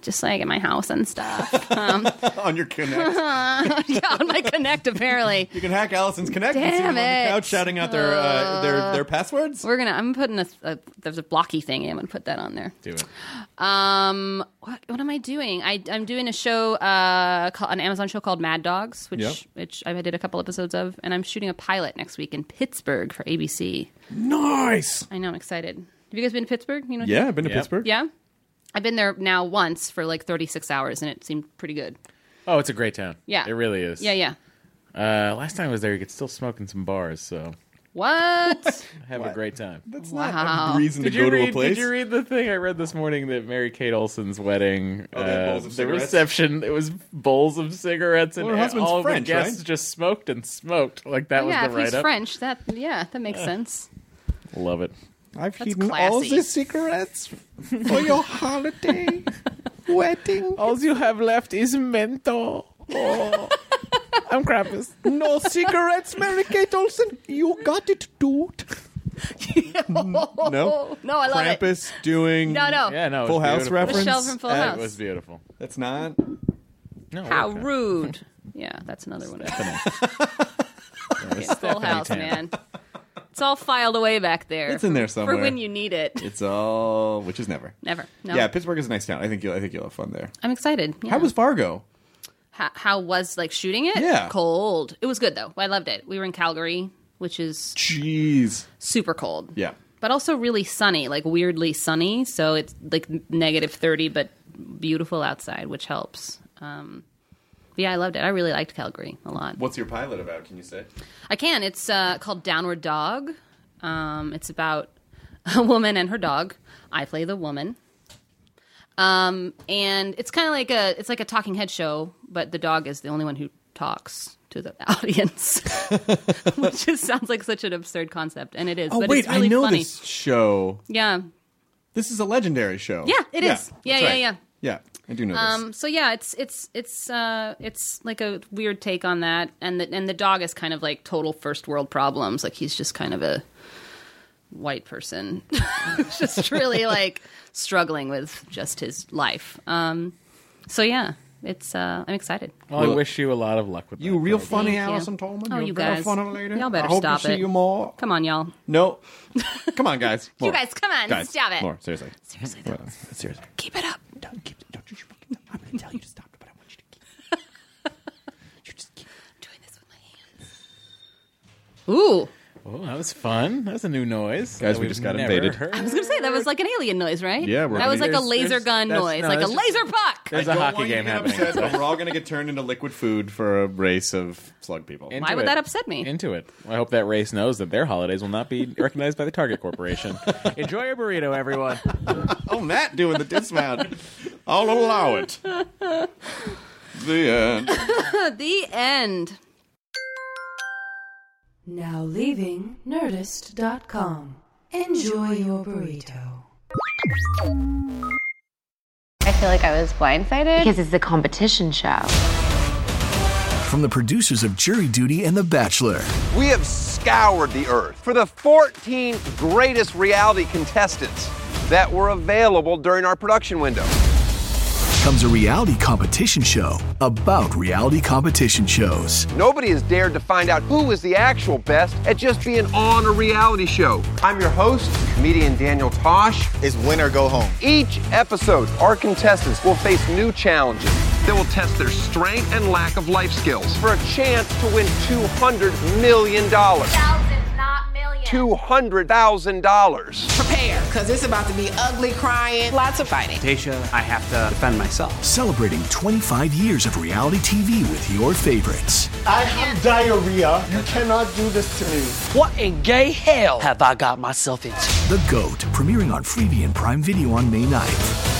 just like at my house and stuff. Um, on your Connect. yeah, on my Connect, apparently. You can hack Allison's Connect and see them Damn on the it. couch shouting out their uh, their their passwords. We're gonna. I'm putting a, a. There's a blocky thingy. I'm gonna put that on there. Do it. Um, what, what am I doing? I, I'm doing a show, uh, called, an Amazon show called Mad Dogs, which Yep. which I did a couple episodes of, and I'm shooting a pilot next week in Pittsburgh for A B C. Nice. I know. I'm excited. Have you guys been to Pittsburgh? You know? Yeah, I've been to Yep. Pittsburgh. Yeah. I've been there now once for like thirty-six hours, and it seemed pretty good. Oh, it's a great town. Yeah. It really is. Yeah, yeah. Uh, last time I was there, you could still smoke in some bars, so What? have a great time. That's Wow. not a reason Did to you go read? to a place. Did you read the thing I read this morning that Mary-Kate Olsen's wedding, Oh, they had uh, bowls of the cigarettes? reception, it was bowls of cigarettes, and Well, her husband's all French, the guests right? just smoked and smoked. Like that yeah, was if the he's write-up. French, that yeah, that makes sense. Love it. I've That's eaten all classy. the cigarettes for your holiday wedding. All you have left is menthol. Oh. I'm Krampus. No cigarettes, Mary-Kate Olsen. You got it, dude. No? No, I love it. Krampus doing No, no. Yeah, no. it Full was House beautiful. reference. Michelle from Full Uh, House. It was beautiful. That's not. No, How okay. rude. Yeah, that's another one. Yeah, Full Stephanie House, Tan. man. It's all filed away back there. It's in there somewhere. For when you need it. It's all, which is never. Never. No. Yeah, Pittsburgh is a nice town. I think you'll. I think you'll have fun there. I'm excited. Yeah. How was Fargo? how, how was like shooting it? Yeah. Cold. It was good though. I loved it. We were in Calgary, which is Jeez. super cold. Yeah. But also really sunny, like weirdly sunny. So it's like negative thirty, but beautiful outside, which helps. Um, yeah, I loved it. I really liked Calgary a lot. What's your pilot about? Can you say? I can. It's uh, called Downward Dog. Um, it's about a woman and her dog. I play the woman. Um, and it's kind of like a it's like a talking head show, but the dog is the only one who talks to the audience, which just sounds like such an absurd concept, and it is. Oh but wait, it's really I know funny. this show. Yeah, This is a legendary show. yeah, it is. Yeah, that's yeah, right. yeah. Yeah, I do know this. Um, so yeah, it's it's it's uh, it's like a weird take on that, and the and the dog is kind of like total first world problems. Like he's just kind of a white person, just really like struggling with just his life. Um, so yeah, it's uh, I'm excited. Well, I wish you a lot of luck with You that. real Thank funny, you. Allison Tolman. Oh, You're you a very guys. funny lady. Y'all better I hope stop to see it. you more. Come on, y'all. No, come on, guys. You More. guys, come on, guys, stop it. More seriously. Seriously, Well, seriously. keep it up. Don't keep. Don't you fucking. I'm going to tell you to stop, but I want you to keep. You just keep. Doing this with my hands. Ooh. Oh, that was fun. That was a new noise. Guys, that we we've just got never invaded. heard. I was gonna say that was like an alien noise, right? Yeah, we're that was gonna- like a There's- laser there's- gun that's- noise, no, like a that's just- laser puck. There's I a don't hockey want you to game get happening. upset, but we're all going to get turned into liquid food for a race of slug people. Into Why would it. that upset me? Into it. I hope that race knows that their holidays will not be recognized by the Target Corporation. Enjoy your burrito, everyone. Oh, Matt doing the dismount. I'll allow it. The end. The end. Now leaving Nerdist dot com. Enjoy your burrito. I feel like I was blindsided because it's a competition show. From the producers of Jury Duty and The Bachelor, We have scoured the earth for the fourteen greatest reality contestants that were available during our production window. comes a reality competition show about reality competition shows. Nobody has dared to find out who is the actual best at just being on a reality show. I'm your host, comedian Daniel Tosh. Is win or go home. Each episode, our contestants will face new challenges that will test their strength and lack of life skills for a chance to win two hundred million dollars. Thousands, not millions. two hundred thousand dollars. Prepare, because it's about to be ugly crying, lots of fighting. Tasha, I have to defend myself. Celebrating twenty-five years of reality T V with your favorites. I have diarrhea. You cannot do this to me. What in gay hell have I got myself into? The GOAT, premiering on Freevee and Prime Video on May ninth.